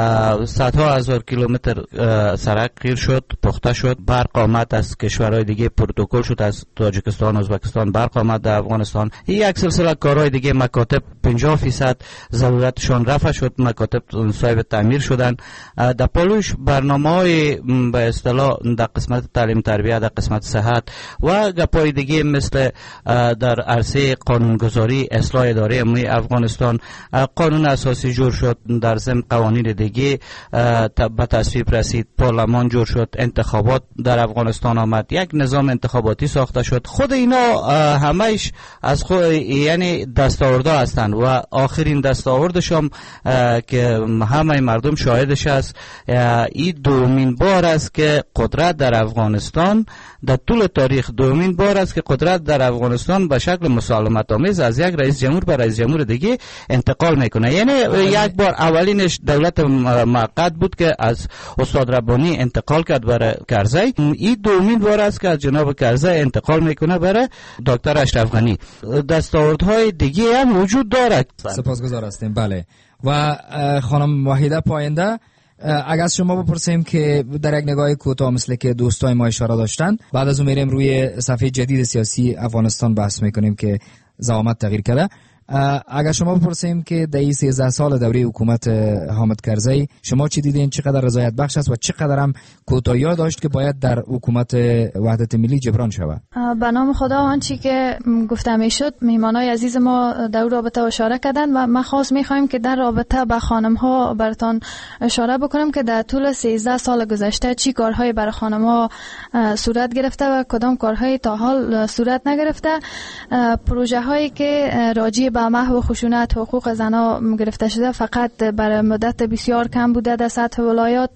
صدها هزار کیلومتر سرک قیر شد، پخته شد، برق آمد از کشورهای دیگه، پروتکل شد از تاجیکستان، ازبکستان برق آمد در افغانستان. یک سلسله کارهای دیگه، مکاتب پنجاه فیصد ضرورتشان رفع شد، مکاتب صاحب تعمیر شدن. در پالوش برنامه‌های به اصطلاح در قسمت تعلیم تربیت، در قسمت صحت و گپای دیگه مثل در عرصه قانونگذاری، اصلاح اداره عمومی افغانستان، قانون اساسی جور شد، در ضمن قوانین دیگه به تصویب رسید، پارلمان جور شد، انتخابات در افغانستان آمد، یک نظام انتخاباتی ساخته شد. خود اینا همهش از خود یعنی دستاوردها هستند و آخرین دستاوردش هم که همه مردم شاهدش است، این دومین بار است که قدرت در افغانستان در طول تاریخ دومین بار است که قدرت در افغانستان به شکل مسالمت آمیز از یک رئیس جمهور به رئیس جمهور دیگه انتقال میکنه. یعنی یک بار اولینش دولت موقت بود که از استاد ربانی انتقال کرد برای کرزی، این دومین بار است که از جناب کرزی انتقال میکنه برای دکتر اشرف غنی. دستاوردهای دیگه هم وجود دارد. سپاسگزار هستیم. بله. و خانم وحیده پاینده، اگر از شما بپرسیم که در یک نگاه کوتاه مثل که دوستای ما اشاره داشتن، بعد از اون میریم روی صفحه جدید سیاسی افغانستان بحث میکنیم که زعامت تغییر کرده. اگر شما بپرسیم که در این سیزده سال دوره حکومت حامد کرزی شما چی دیدین، چقدر رضایت بخش است و چقدر هم کوتاهی داشت که باید در حکومت وحدت ملی جبران شود؟ به نام خدا، آنچه که گفته میشد میهمانای عزیز ما در رابطه اشاره کردن و ما خاص میخوایم که در رابطه با خانم ها براتون اشاره بکنم که در طول سیزده سال گذشته چی کارهایی برای خانم ها صورت گرفته و کدام کارهایی تا حال صورت نگرفته. پروژه هایی که راجع به محو خشونت حقوق زنها گرفته شده فقط برای مدت بسیار کم بوده در سطح ولایات،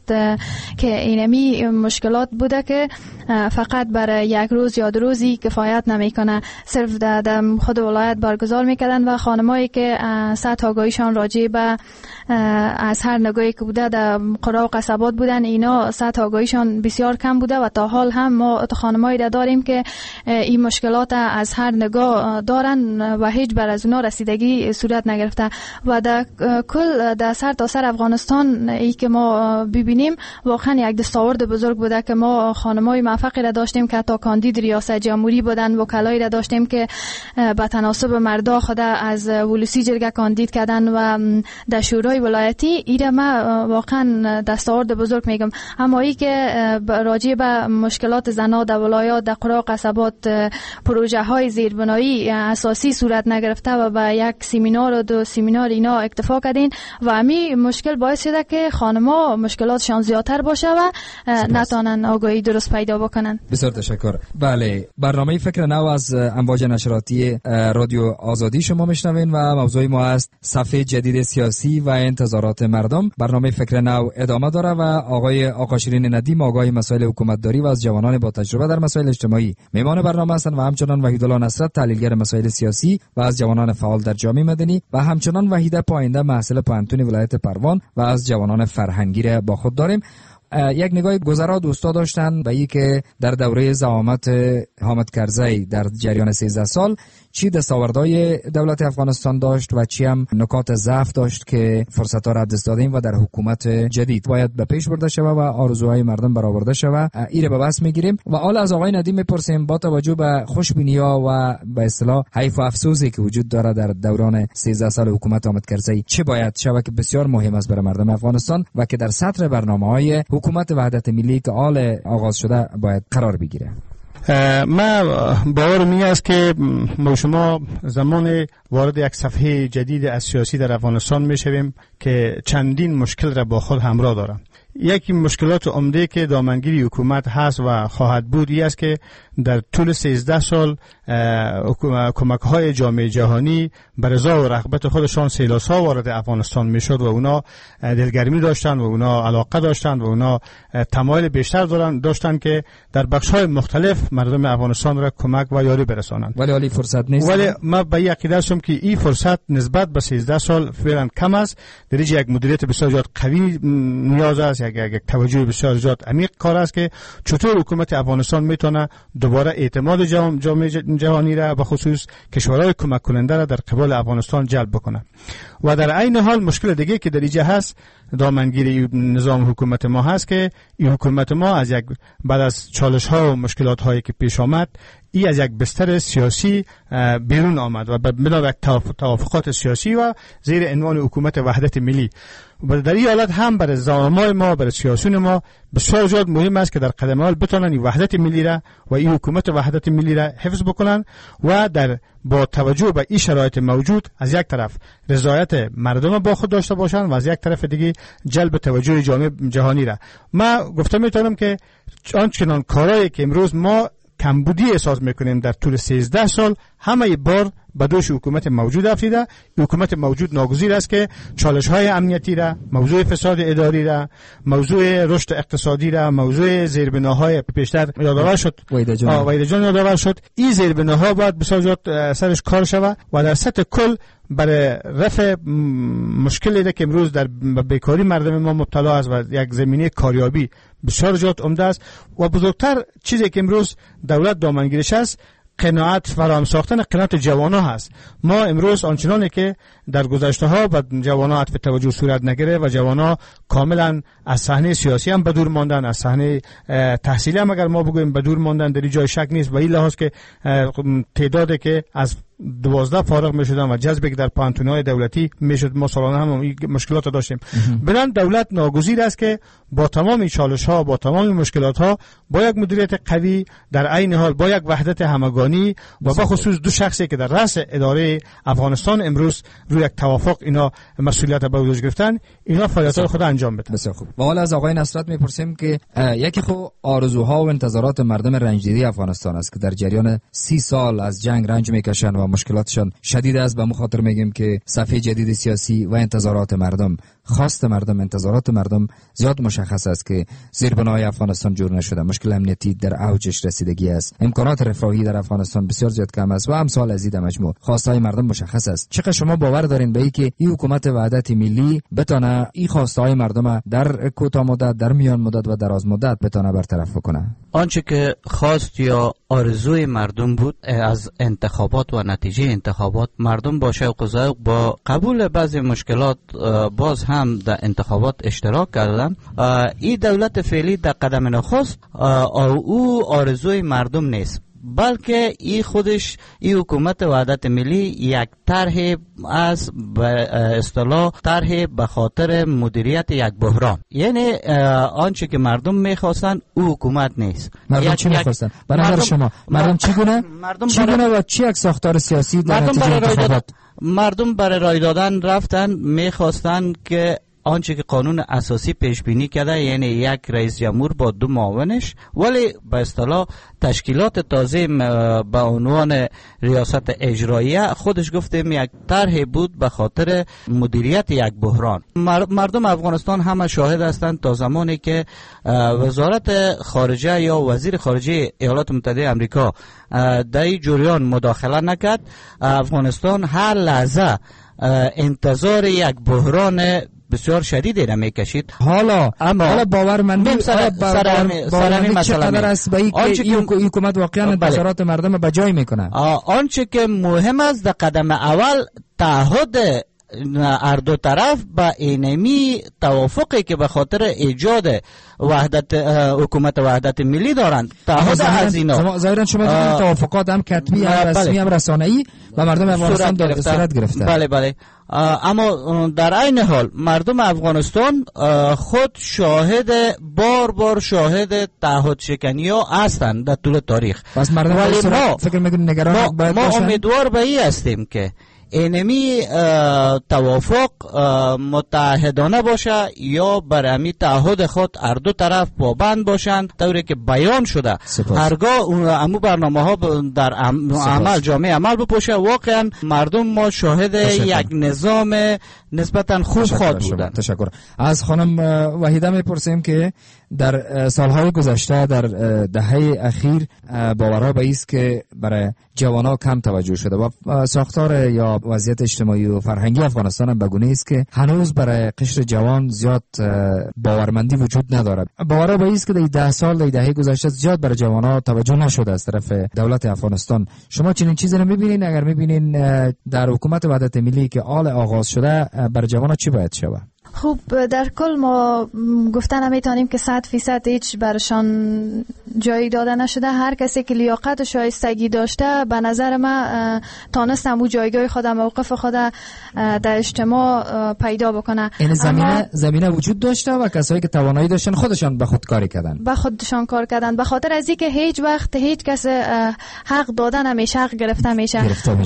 که اینمی مشکلات بوده که فقط برای یک روز یا دو روزی کفایت نمیکنه، صرف در خود ولایت برگزار میکردن و خانمایی که سطح آگاهیشان راجع به از هر نگاهی که بوده در قرا و قصبات بودن، اینا سطح آگاهیشان بسیار کم بوده و تا حال هم ما خانمایی داریم که این مشکلات از هر نگاه دارن و هیچ بر از اونا رسیدگی صورت نگرفته. و در کل در سر تا سر افغانستان ای که ما ببینیم واقعا یک دستاورد بزرگ بوده که ما خانمای موفقی را داشتیم که حتی کاندید ریاست جمهوری بودن، وکلایی را داشتیم که به تناسب مردا خود از ولوسی جرگه کاندید کردن و در شورای ولایتی. ایره ما واقعا دستاورد بزرگ میگم. اما ای که راجع به مشکلات زنا در ولایات، در قرا قصبات پروژه های زیربنایی اساسی صورت نگرفته و به یک سمینار و دو سمینار اینا اکتفا کردین و امی مشکل باعث شده که خانم‌ها مشکلاتشان زیادتر باشه و نتونن آگاهی درست پیدا بکنن. بسیار تشکر. بله، برنامه فکر نو از امواج نشراتی رادیو آزادی شما میشنوین و موضوع ما است صفحه جدید سیاسی و انتظارات مردم. برنامه فکر نو ادامه داره و آقای آقا شیرین ندیم، آگاه مسائل حکومتداری و از جوانان با تجربه در مسائل اجتماعی میهمان برنامه هستند و همچنان وحیدالله نصرت، تحلیلگر مسائل سیاسی و از جوانان فعال در جامعه مدنی و همچنان وحیده پاینده، محصل پانتون ولایت پروان و از جوانان فرهنگی را با خود داریم. یک نگاه گذرا دوستا داشتن به ای که در دوره زعامت حامد کرزی در جریان سیزده سال چی دستاوردهای دولت افغانستان داشت و چی هم نکات ضعف داشت که فرصت‌ها را دست دادیم و در حکومت جدید باید به پیش برده شود و آرزوهای مردم برآورده شود. ایره به بس میگیریم و حالا از آقای ندیم میپرسیم با توجه به خوشبینی‌ها و به اصطلاح حیف و افسوسی که وجود داره در دوران سیزده سال حکومت حامد کرزی، چه باید شود که بسیار مهم است برای مردم افغانستان و که در سطر برنامه‌های حکومت وحدت ملی که آل آغاز شده باید قرار بگیره؟ ما باور می است که ما شما زمان وارد یک صفحه جدید از سیاسی در افغانستان می شویم که چندین مشکل را با خود همراه دارد. یکی مشکلات عمده که دامنگیری حکومت هست و خواهد بود ای است که در طول سیزده سال کمک های جامعه جهانی بر رضا و رغبت خودشان سیلاسا وارد افغانستان می شد و اونا دلگرمی داشتن و اونا علاقه داشتن و اونا تمایل بیشتر داشتن که در بخش های مختلف مردم افغانستان را کمک و یاری برسانند. ولی علی فرصت نیست. ولی ما به یک عقیده هستم که این فرصت نسبت به سیزده سال فعلا کم است. در یک مدیریت بسیار زیاد قوی نیاز است، یک یک توجه بسیار زیاد عمیق کار است که چطور حکومت افغانستان میتونه دوباره اعتماد جامعه جهانی را به خصوص کشورهای کمک کننده را در قبال افغانستان جلب بکنه. و در عین حال مشکل دیگه که در اینجا هست دامنگیری نظام حکومت ما هست که این حکومت ما از یک بعد از چالش ها و مشکلات هایی که پیش آمد ای از یک بستر سیاسی بیرون آمد و بنا یک توافقات سیاسی و زیر عنوان حکومت وحدت ملی. و در این حالت هم برای زعامای ما، برای سیاسیون ما بسیار زیاد مهم است که در قدم اول بتونن این وحدت ملی را و این حکومت وحدت ملی را حفظ بکنن و در با توجه به این شرایط موجود از یک طرف رضایت مردم با خود داشته باشن و از یک طرف دیگه جلب توجه جامعه جهانی را. ما گفته میتونم که آنچنان کارهایی که امروز ما کمبودی احساس میکنیم در طول سیزده سال همه بار به دوش حکومت موجود افتیده. حکومت موجود ناگزیر است که چالش های امنیتی را، موضوع فساد اداری را، موضوع رشد اقتصادی را، موضوع زیربناهای پیشتر یادآور شد وحیده جان یادآور شد این زیربناها باید بسیار زیاد سرش کار شود و در سطح کل برای رفع مشکلی که امروز در بیکاری مردم ما مبتلا است و یک زمینه کاریابی بسیار زیاد عمده است و بزرگتر چیزی که امروز دولت دامنگیرش است قناعت فراهم ساختن قناعت جوانان هست. ما امروز آنچنانی که در گذشته ها به جوانان عطف توجه صورت نگیره و جوانان کاملا از صحنه سیاسی هم به دور ماندن، از صحنه تحصیلی هم اگر ما بگویم به دور ماندن، در جای شک نیست. و این لحاظ که تعدادی که از دوازده فارغ می شدن و جذبی که در پانتونهای دولتی می شد ما سالانه هم این مشکلات داشتیم. بنابراین دولت ناگزیر است که با تمام چالش ها، با تمام مشکلات ها با یک مدیریت قوی در عین حال با یک وحدت همگانی و به خصوص دو شخصی که در رأس اداره افغانستان امروز روی یک توافق اینا مسئولیت به عهده گرفتن، اینا فعالیت‌های خود انجام بدن. بسیار خوب. و حالا از آقای نصرت میپرسیم که یکی خو آرزوها و انتظارات مردم رنجدیده افغانستان است که در جریان سی سال از جنگ رنج میکشن و مشکلاتشان شدید است. به مخاطر میگیم که صفحه جدید سیاسی و انتظارات مردم، خواست مردم، انتظارات مردم زیاد مشخص است که زیربنای افغانستان جور نشده، مشکل امنیتی در اوجش رسیدگی است، امکانات رفاهی در افغانستان بسیار زیاد کم است و امثال از این مجموع خواستهای مردم مشخص است. چقدر شما باور دارین به اینکه این حکومت وحدت ملی بتونه این خواستهای مردم در کوتاه مدت، در میان مدت و دراز مدت بتونه برطرف کنه؟ آنچه که خواست یا آرزوی مردم بود از انتخابات و نتیجه انتخابات، مردم با شوق و ذوق با قبول بعضی مشکلات باز هم هم در انتخابات اشتراک کردن. این دولت فعلی در قدم نخست او آرزوی مردم نیست، بلکه ای خودش ای حکومت وحدت ملی یک طرح از به اصطلاح طرح به خاطر مدیریت یک بحران، یعنی آنچه که مردم میخواستن او حکومت نیست. مردم چی میخواستن؟ برای شما مردم چگونه چگونه و چی یک ساختار سیاسی در نتیجه انتخابات؟ مردم برای رای دادن رفتن میخواستن که آنچه که قانون اساسی پیش بینی کرده، یعنی یک رئیس جمهور با دو معاونش، ولی به اصطلاح تشکیلات تازه به عنوان ریاست اجراییه خودش گفتیم یک طرح بود به خاطر مدیریت یک بحران. مردم افغانستان همه شاهد هستند تا زمانی که وزارت خارجه یا وزیر خارجه ایالات متحده آمریکا در این جریان مداخله نکرد، افغانستان هر لحظه انتظار یک بحران بسیار شدیدی را میکشید. حالا اما حالا باورمندی سر باورمندی چقدر است به این که حکومت واقعا انتظارات مردم به جای میکنه؟ آنچه که مهم است در قدم اول تعهد هر دو طرف با اینمی توافقی که به خاطر ایجاد وحدت حکومت وحدت ملی دارند، تعهد از اینا ظاهرا شما دیدین توافقات هم کتبی هم رسمی هم رسانه‌ای و مردم افغانستان در صورت گرفته. بله بله، اما در عین حال مردم افغانستان خود شاهد بار بار شاهد تعهد شکنی ها هستند در طول تاریخ. پس مردم ما فکر می‌کنید نگران باید ما باشن؟ امیدوار به این هستیم که اینمی توافق متحدانه باشه یا بر امی تعهد خود هر دو طرف پابند باشند، طوری که بیان شده هرگاه امو برنامه ها در عمل جامعه عمل بپوشه. واقعا مردم ما شاهد یک نظام نسبتا خوب خواهد بودند. تشکر. از خانم وحیده میپرسیم که در سالهای گذشته در دهه اخیر باورها به ایست که برای جوانان کم توجه شده و ساختار یا وضعیت اجتماعی و فرهنگی افغانستان هم بگونه است که هنوز برای قشر جوان زیاد باورمندی وجود ندارد. باورها به ایست که در ده سال در دهه گذشته زیاد برای جوانان توجه نشده از طرف دولت افغانستان. شما چنین چیزی رو میبینین؟ اگر میبینین در حکومت وحدت ملی که آل آغاز شده برای جوانان چی باید شود؟ خوب، در کل ما گفتن نمیتونیم که صد فیصد هیچ برشان جایی داده نشده. هر کسی که لیاقت و شایستگی داشته به نظر من تانستم او جایگاه خود، موقف خود در اجتماع پیدا بکنه. این زمینه زمینه وجود داشته و کسایی که توانایی داشتن خودشان به خود کاری کردن به خودشان کار کردن، به خاطر از اینکه هیچ وقت هیچ کس حق دادن نمیشه، حق گرفته میشه.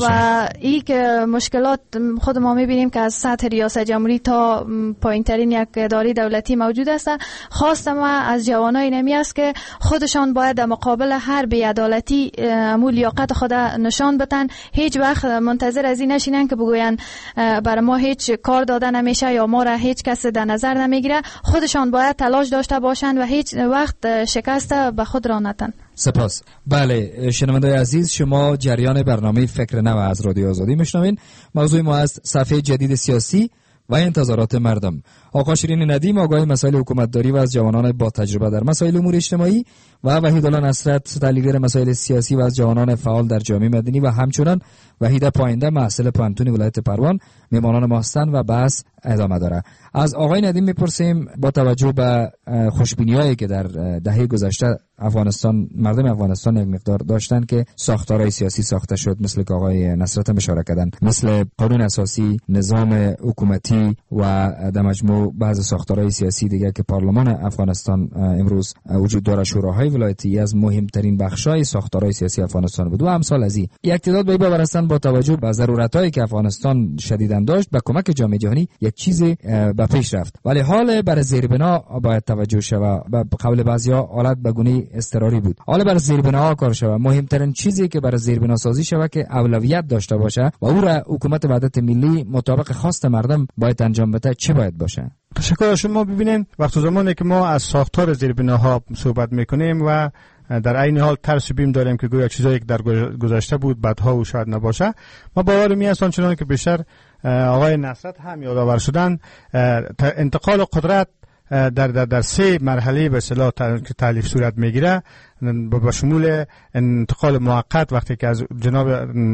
و این که مشکلات خود ما میبینیم که از سطح ریاست جمهوری تا پایینترین یک اداره دولتی موجود است. خواست ما از جوانای نمی است که خودشان باید در مقابل هر بی‌عدالتی مو لیاقت خود نشان بدن. هیچ وقت منتظر از این نشینن که بگوین برای ما هیچ کار داده نمیشه یا ما را هیچ کس در نظر نمیگیره. خودشان باید تلاش داشته باشند و هیچ وقت شکست به خود را ندن. سپاس. بله شنوندگان عزیز، شما جریان برنامه فکر نو از رادیو آزادی میشنوین. موضوع ما است صفحه جدید سیاسی و انتظارات مردم. آقا شیرین ندیم آگاه مسائل حکومتداری و از جوانان با تجربه در مسائل امور اجتماعی و وحیدالله نصرت تحلیلگر مسائل سیاسی و از جوانان فعال در جامعه مدنی و همچنان وحیده پاینده محصل پانتون ولایت پروان میهمانان ما هستند و بحث ادامه داره. از آقای ندیم میپرسیم با توجه به خوشبینی‌هایی که در دهه گذشته افغانستان مردم افغانستان یک مقدار داشتن که ساختارهای سیاسی ساخته شد، مثل که آقای نصرت هم اشاره کردن، مثل قانون اساسی، نظام حکومتی و در مجموع بعض ساختارهای سیاسی دیگه که پارلمان افغانستان امروز وجود داره، شوراهای ولایتی از مهمترین بخشای ساختارهای سیاسی افغانستان بود و امثال از این. یک تعداد به باور هستند با توجه به ضرورتایی که افغانستان شدیداً داشت با کمک جامعه جهانی یک چیزی به پیش رفت، ولی حال بر زیربنا باید توجه شود. به قول بعضیا حالت به گونه اضطراری بود. حال بر زیربنا کار شود. مهمترین چیزی که بر زیربنا سازی شود که اولویت داشته باشه و او را حکومت وحدت ملی مطابق خواست مردم باید انجام بده. چه باید باشه؟ تشکر از شما. ببینین وقت زمانی که ما از ساختار زیربناها صحبت میکنیم و در عین حال ترس بیم داریم که گویا چیزایی که در گذشته بود بعدها و شاید نباشه، ما باور می هستم چنان که بیشتر آقای نصرت هم یادآور شدن، انتقال قدرت در در در سه مرحله به اصطلاح تالیف صورت میگیره، با شمول انتقال موقت وقتی که از جناب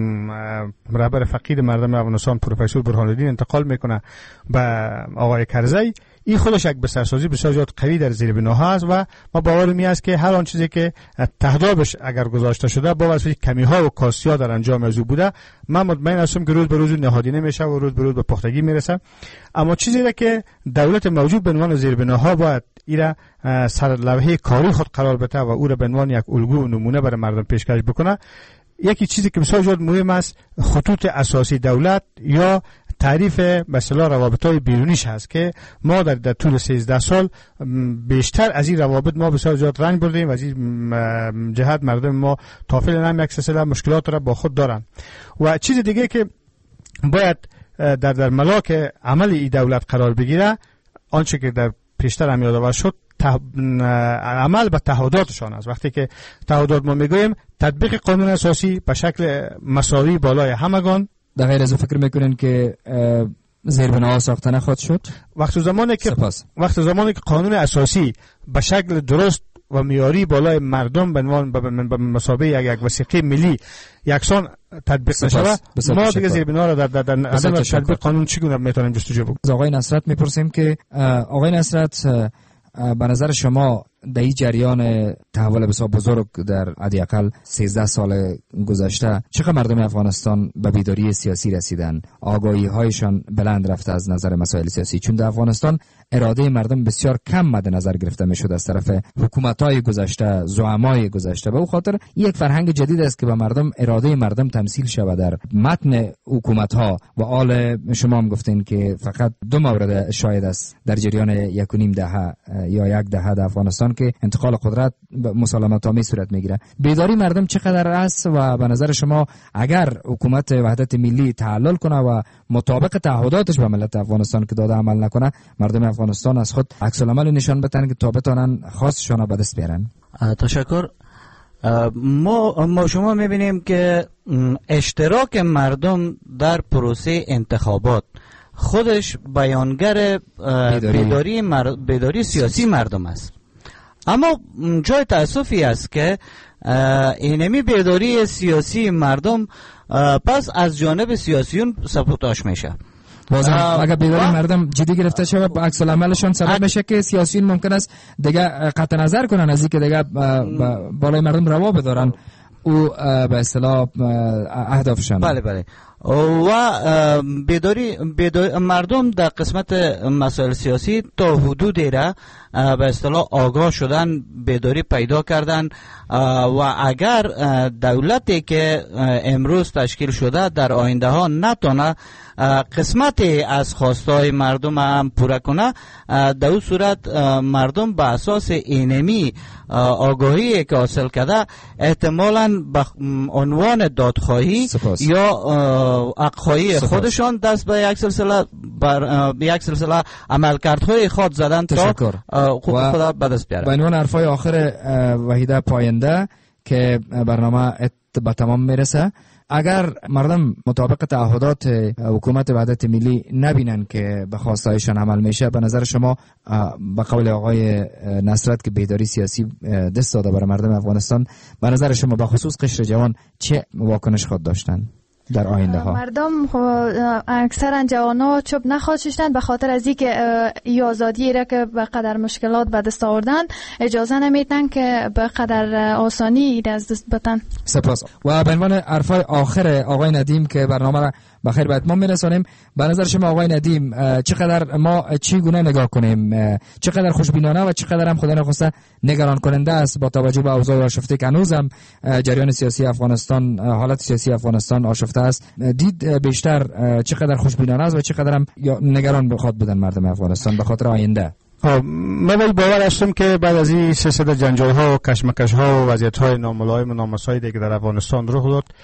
رهبر فقید مردم افغانستان پروفسور برهان‌الدین انتقال میکنه به آقای کرزی، این خودش یک بسترسازی بسیار زیاد قوی در زیر بناها است و ما باور می است که هر آن چیزی که تهدابش اگر گذاشته شده با واسه کمی ها و کاستی ها در انجام از او بوده، من مطمئن هستم که روز به روز نهادینه میشه و روز به روز به پختگی میرسه. اما چیزی را که دولت موجود به عنوان زیر بناها باید ایرا سر لوحه کاری خود قرار بده و او را به عنوان یک الگو و نمونه برای مردم پیشکش بکنه. یکی چیزی که بسیار زیاد مهم است خطوط اساسی دولت یا تعریف به اصطلاح روابط‌های بیرونیش هست که ما در, در طول سیزده سال بیشتر از این روابط ما بسیار زیاد رنج بردیم و از این جهت مردم ما طافل نام یک سلسله مشکلات را با خود دارن. و چیز دیگه که باید در در ملاک عمل این دولت قرار بگیره، آنچه که در پیشتر هم یادآور شد، عمل به تعهداتشان است. وقتی که تعهدات ما میگوییم تطبیق قانون اساسی به شکل مساوی بالای همگان. در غیر از فکر میکنین که زیربناها ساخته نخواهد شد؟ وقت زمانی که سپاس. وقت زمانی که قانون اساسی به شکل درست و معیاری بالای مردم به عنوان به مسابقه یک یک وثیقه ملی یکسان تطبیق نشود، ما دیگه زیربنا را در در در عدم تطبیق قانون چگونه میتونیم جستجو بکنیم؟ از آقای نصرت میپرسیم که آقای نصرت به نظر شما در این جریان تحول بسیار بزرگ در حداقل سیزده سال گذشته چقدر مردم افغانستان به بیداری سیاسی رسیدن؟ آگاهی هایشان بلند رفته از نظر مسائل سیاسی؟ چون در افغانستان اراده مردم بسیار کم مد نظر گرفته میشد از طرف حکومت های گذشته، زعمای گذشته. به او خاطر یک فرهنگ جدید است که به مردم اراده مردم تمثیل شود در متن حکومت ها. و آل شما هم گفتین که فقط دو مورد شاید است در جریان یک و نیم دهه یا یک دهه در افغانستان که انتقال قدرت مسالمت آمیز صورت میگیره. بیداری مردم چقدر است و به نظر شما اگر حکومت وحدت ملی تعلل کنه و مطابق تعهداتش به ملت افغانستان که داده عمل نکنه، مردم افغانستان از خود عکس العمل نشان بدن که تا بتونن خواستشون به دست بیارن؟ تشکر. ما ما شما میبینیم که اشتراک مردم در پروسه انتخابات خودش بیانگر بیداری بیداری, مر... بیداری سیاسی مردم است. اما جای تأسفی است که اینمی بیداری سیاسی مردم پس از جانب سیاسیون سپوتاش میشه. بازم اگر بیداری مردم جدی گرفته شود با عکس العملشون سبب میشه که سیاسیون ممکن است دیگه قطع نظر کنن از اینکه دیگه بالای مردم روا بدارن او به اصطلاح اهدافشان. بله بله. و بیداری, بیداری مردم در قسمت مسائل سیاسی تا حدودی را به اصطلاح آگاه شدن، بیداری پیدا کردن و اگر دولتی که امروز تشکیل شده در آینده ها نتونه قسمتی از خواستهای مردم هم پوره کنه، در اون صورت مردم به اساس اینمی آگاهی که حاصل کرده احتمالاً به عنوان دادخواهی سپاس. یا حقخواهی خودشان دست به یک سلسله بر یک سلسله عملکردهای خود زدن تا خود به دست بیارن. به عنوان حرفای آخر وحیده پاینده که برنامه به تمام میرسه، اگر مردم مطابق تعهدات حکومت وحدت ملی نبینن که به خواستایشان عمل میشه، به نظر شما به قول آقای نصرت که بیداری سیاسی دست داده برای مردم افغانستان، به نظر شما به خصوص قشر جوان چه واکنش خود داشتن در آینده ها؟ مردم اکثرا جوانا چوب نخواستشتن به خاطر از اینکه ای آزادی را که به قدر مشکلات به دست آوردن اجازه نمیدن که به قدر آسانی ای از دست بتن. سپاس. و به عنوان حرفای آخر آقای ندیم که برنامه را بخیر به اتمام میرسانیم، به نظر شما آقای ندیم چقدر ما چی گونه نگاه کنیم؟ چقدر خوشبینانه و چقدر هم خدا نخواسته نگران کننده است با توجه به اوضاع آشفته که هنوزم جریان سیاسی افغانستان، حالت سیاسی افغانستان آشفته است؟ دید بیشتر چقدر خوشبینانه است و چقدر هم نگران بخواد بدن مردم افغانستان به خاطر آینده؟ من باور هستم که بعد از این سلسله جنجال ها و کشمکش ها و وضعیت های ناملائم و نامساعدی که در افغانستان رخ داد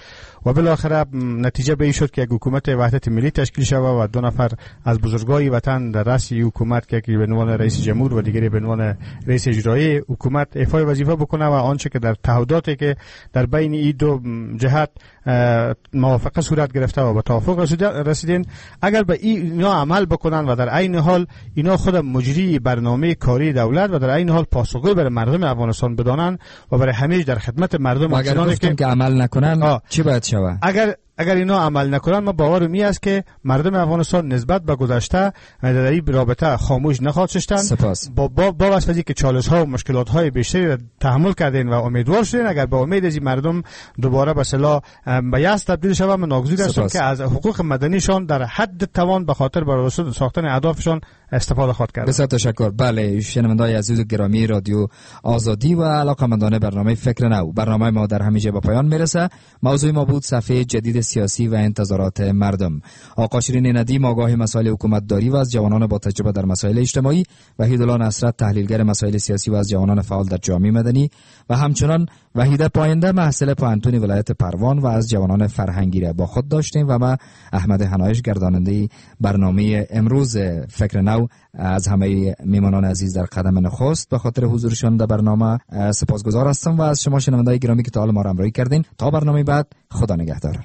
و بالاخره نتیجه به این شد که یک حکومت وحدت ملی تشکیل شود و دو نفر از بزرگای وطن در رأس حکومت که به عنوان رئیس جمهور و دیگری به عنوان رئیس اجرایی حکومت ایفای وظیفه بکنه و آنچه که در تعهداتی که در بین این دو جهت موافقه صورت گرفته و به توافق رسیدین، اگر به اینا عمل بکنن و در عین حال اینا خود مجری برنامه کاری دولت و در عین حال پاسخگوی برای مردم افغانستان بدانن و برای همیشه در خدمت مردم، اگر گفتیم که عمل نکنن چی باید شود؟ اگر اگر اینا عمل نکنن، ما باور می است که مردم افغانستان نسبت به گذشته در این رابطه خاموش نخواهد شدن. سپاس. با با با واسطه که چالش ها و مشکلات های بیشتری را تحمل کردین و امیدوار شدین، اگر با امید از مردم دوباره به اصلاح به یأس تبدیل شوند، من ناگزیر هستم که از حقوق مدنیشان در حد توان به خاطر برای ساختن اهدافشان استفاده خواهد کرد. بسیار تشکر. بله، شنوندگان عزیز و گرامی رادیو آزادی و علاقه‌مندان برنامه فکر نو، برنامه ما در همینجا به پایان میرسه. موضوع ما بود صفحه جدید سیاسی و انتظارات مردم. آقا شیرین ندیم آگاه مسائل حکومتداری و از جوانان با تجربه در مسائل اجتماعی، وحیدالله نصرت تحلیلگر مسائل سیاسی و از جوانان فعال در جامعه مدنی و همچنان وحیده پاینده محصل پوهنتون ولایت پروان و از جوانان فرهنگی را با خود داشتیم و ما احمد حنایش گرداننده برنامه امروز فکر نو از همه میمانان عزیز در قدم نخست به خاطر حضورشان در برنامه سپاسگزار هستم و از شما شنوندگان گرامی که تا حال ما را همراهی کردین. تا برنامه بعد، خدا نگهدار.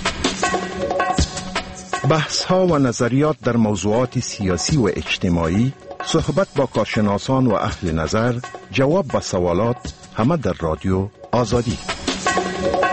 بحث ها و نظریات در موضوعات سیاسی و اجتماعی، صحبت با کارشناسان و اهل نظر، جواب به سوالات، همه در رادیو آزادی.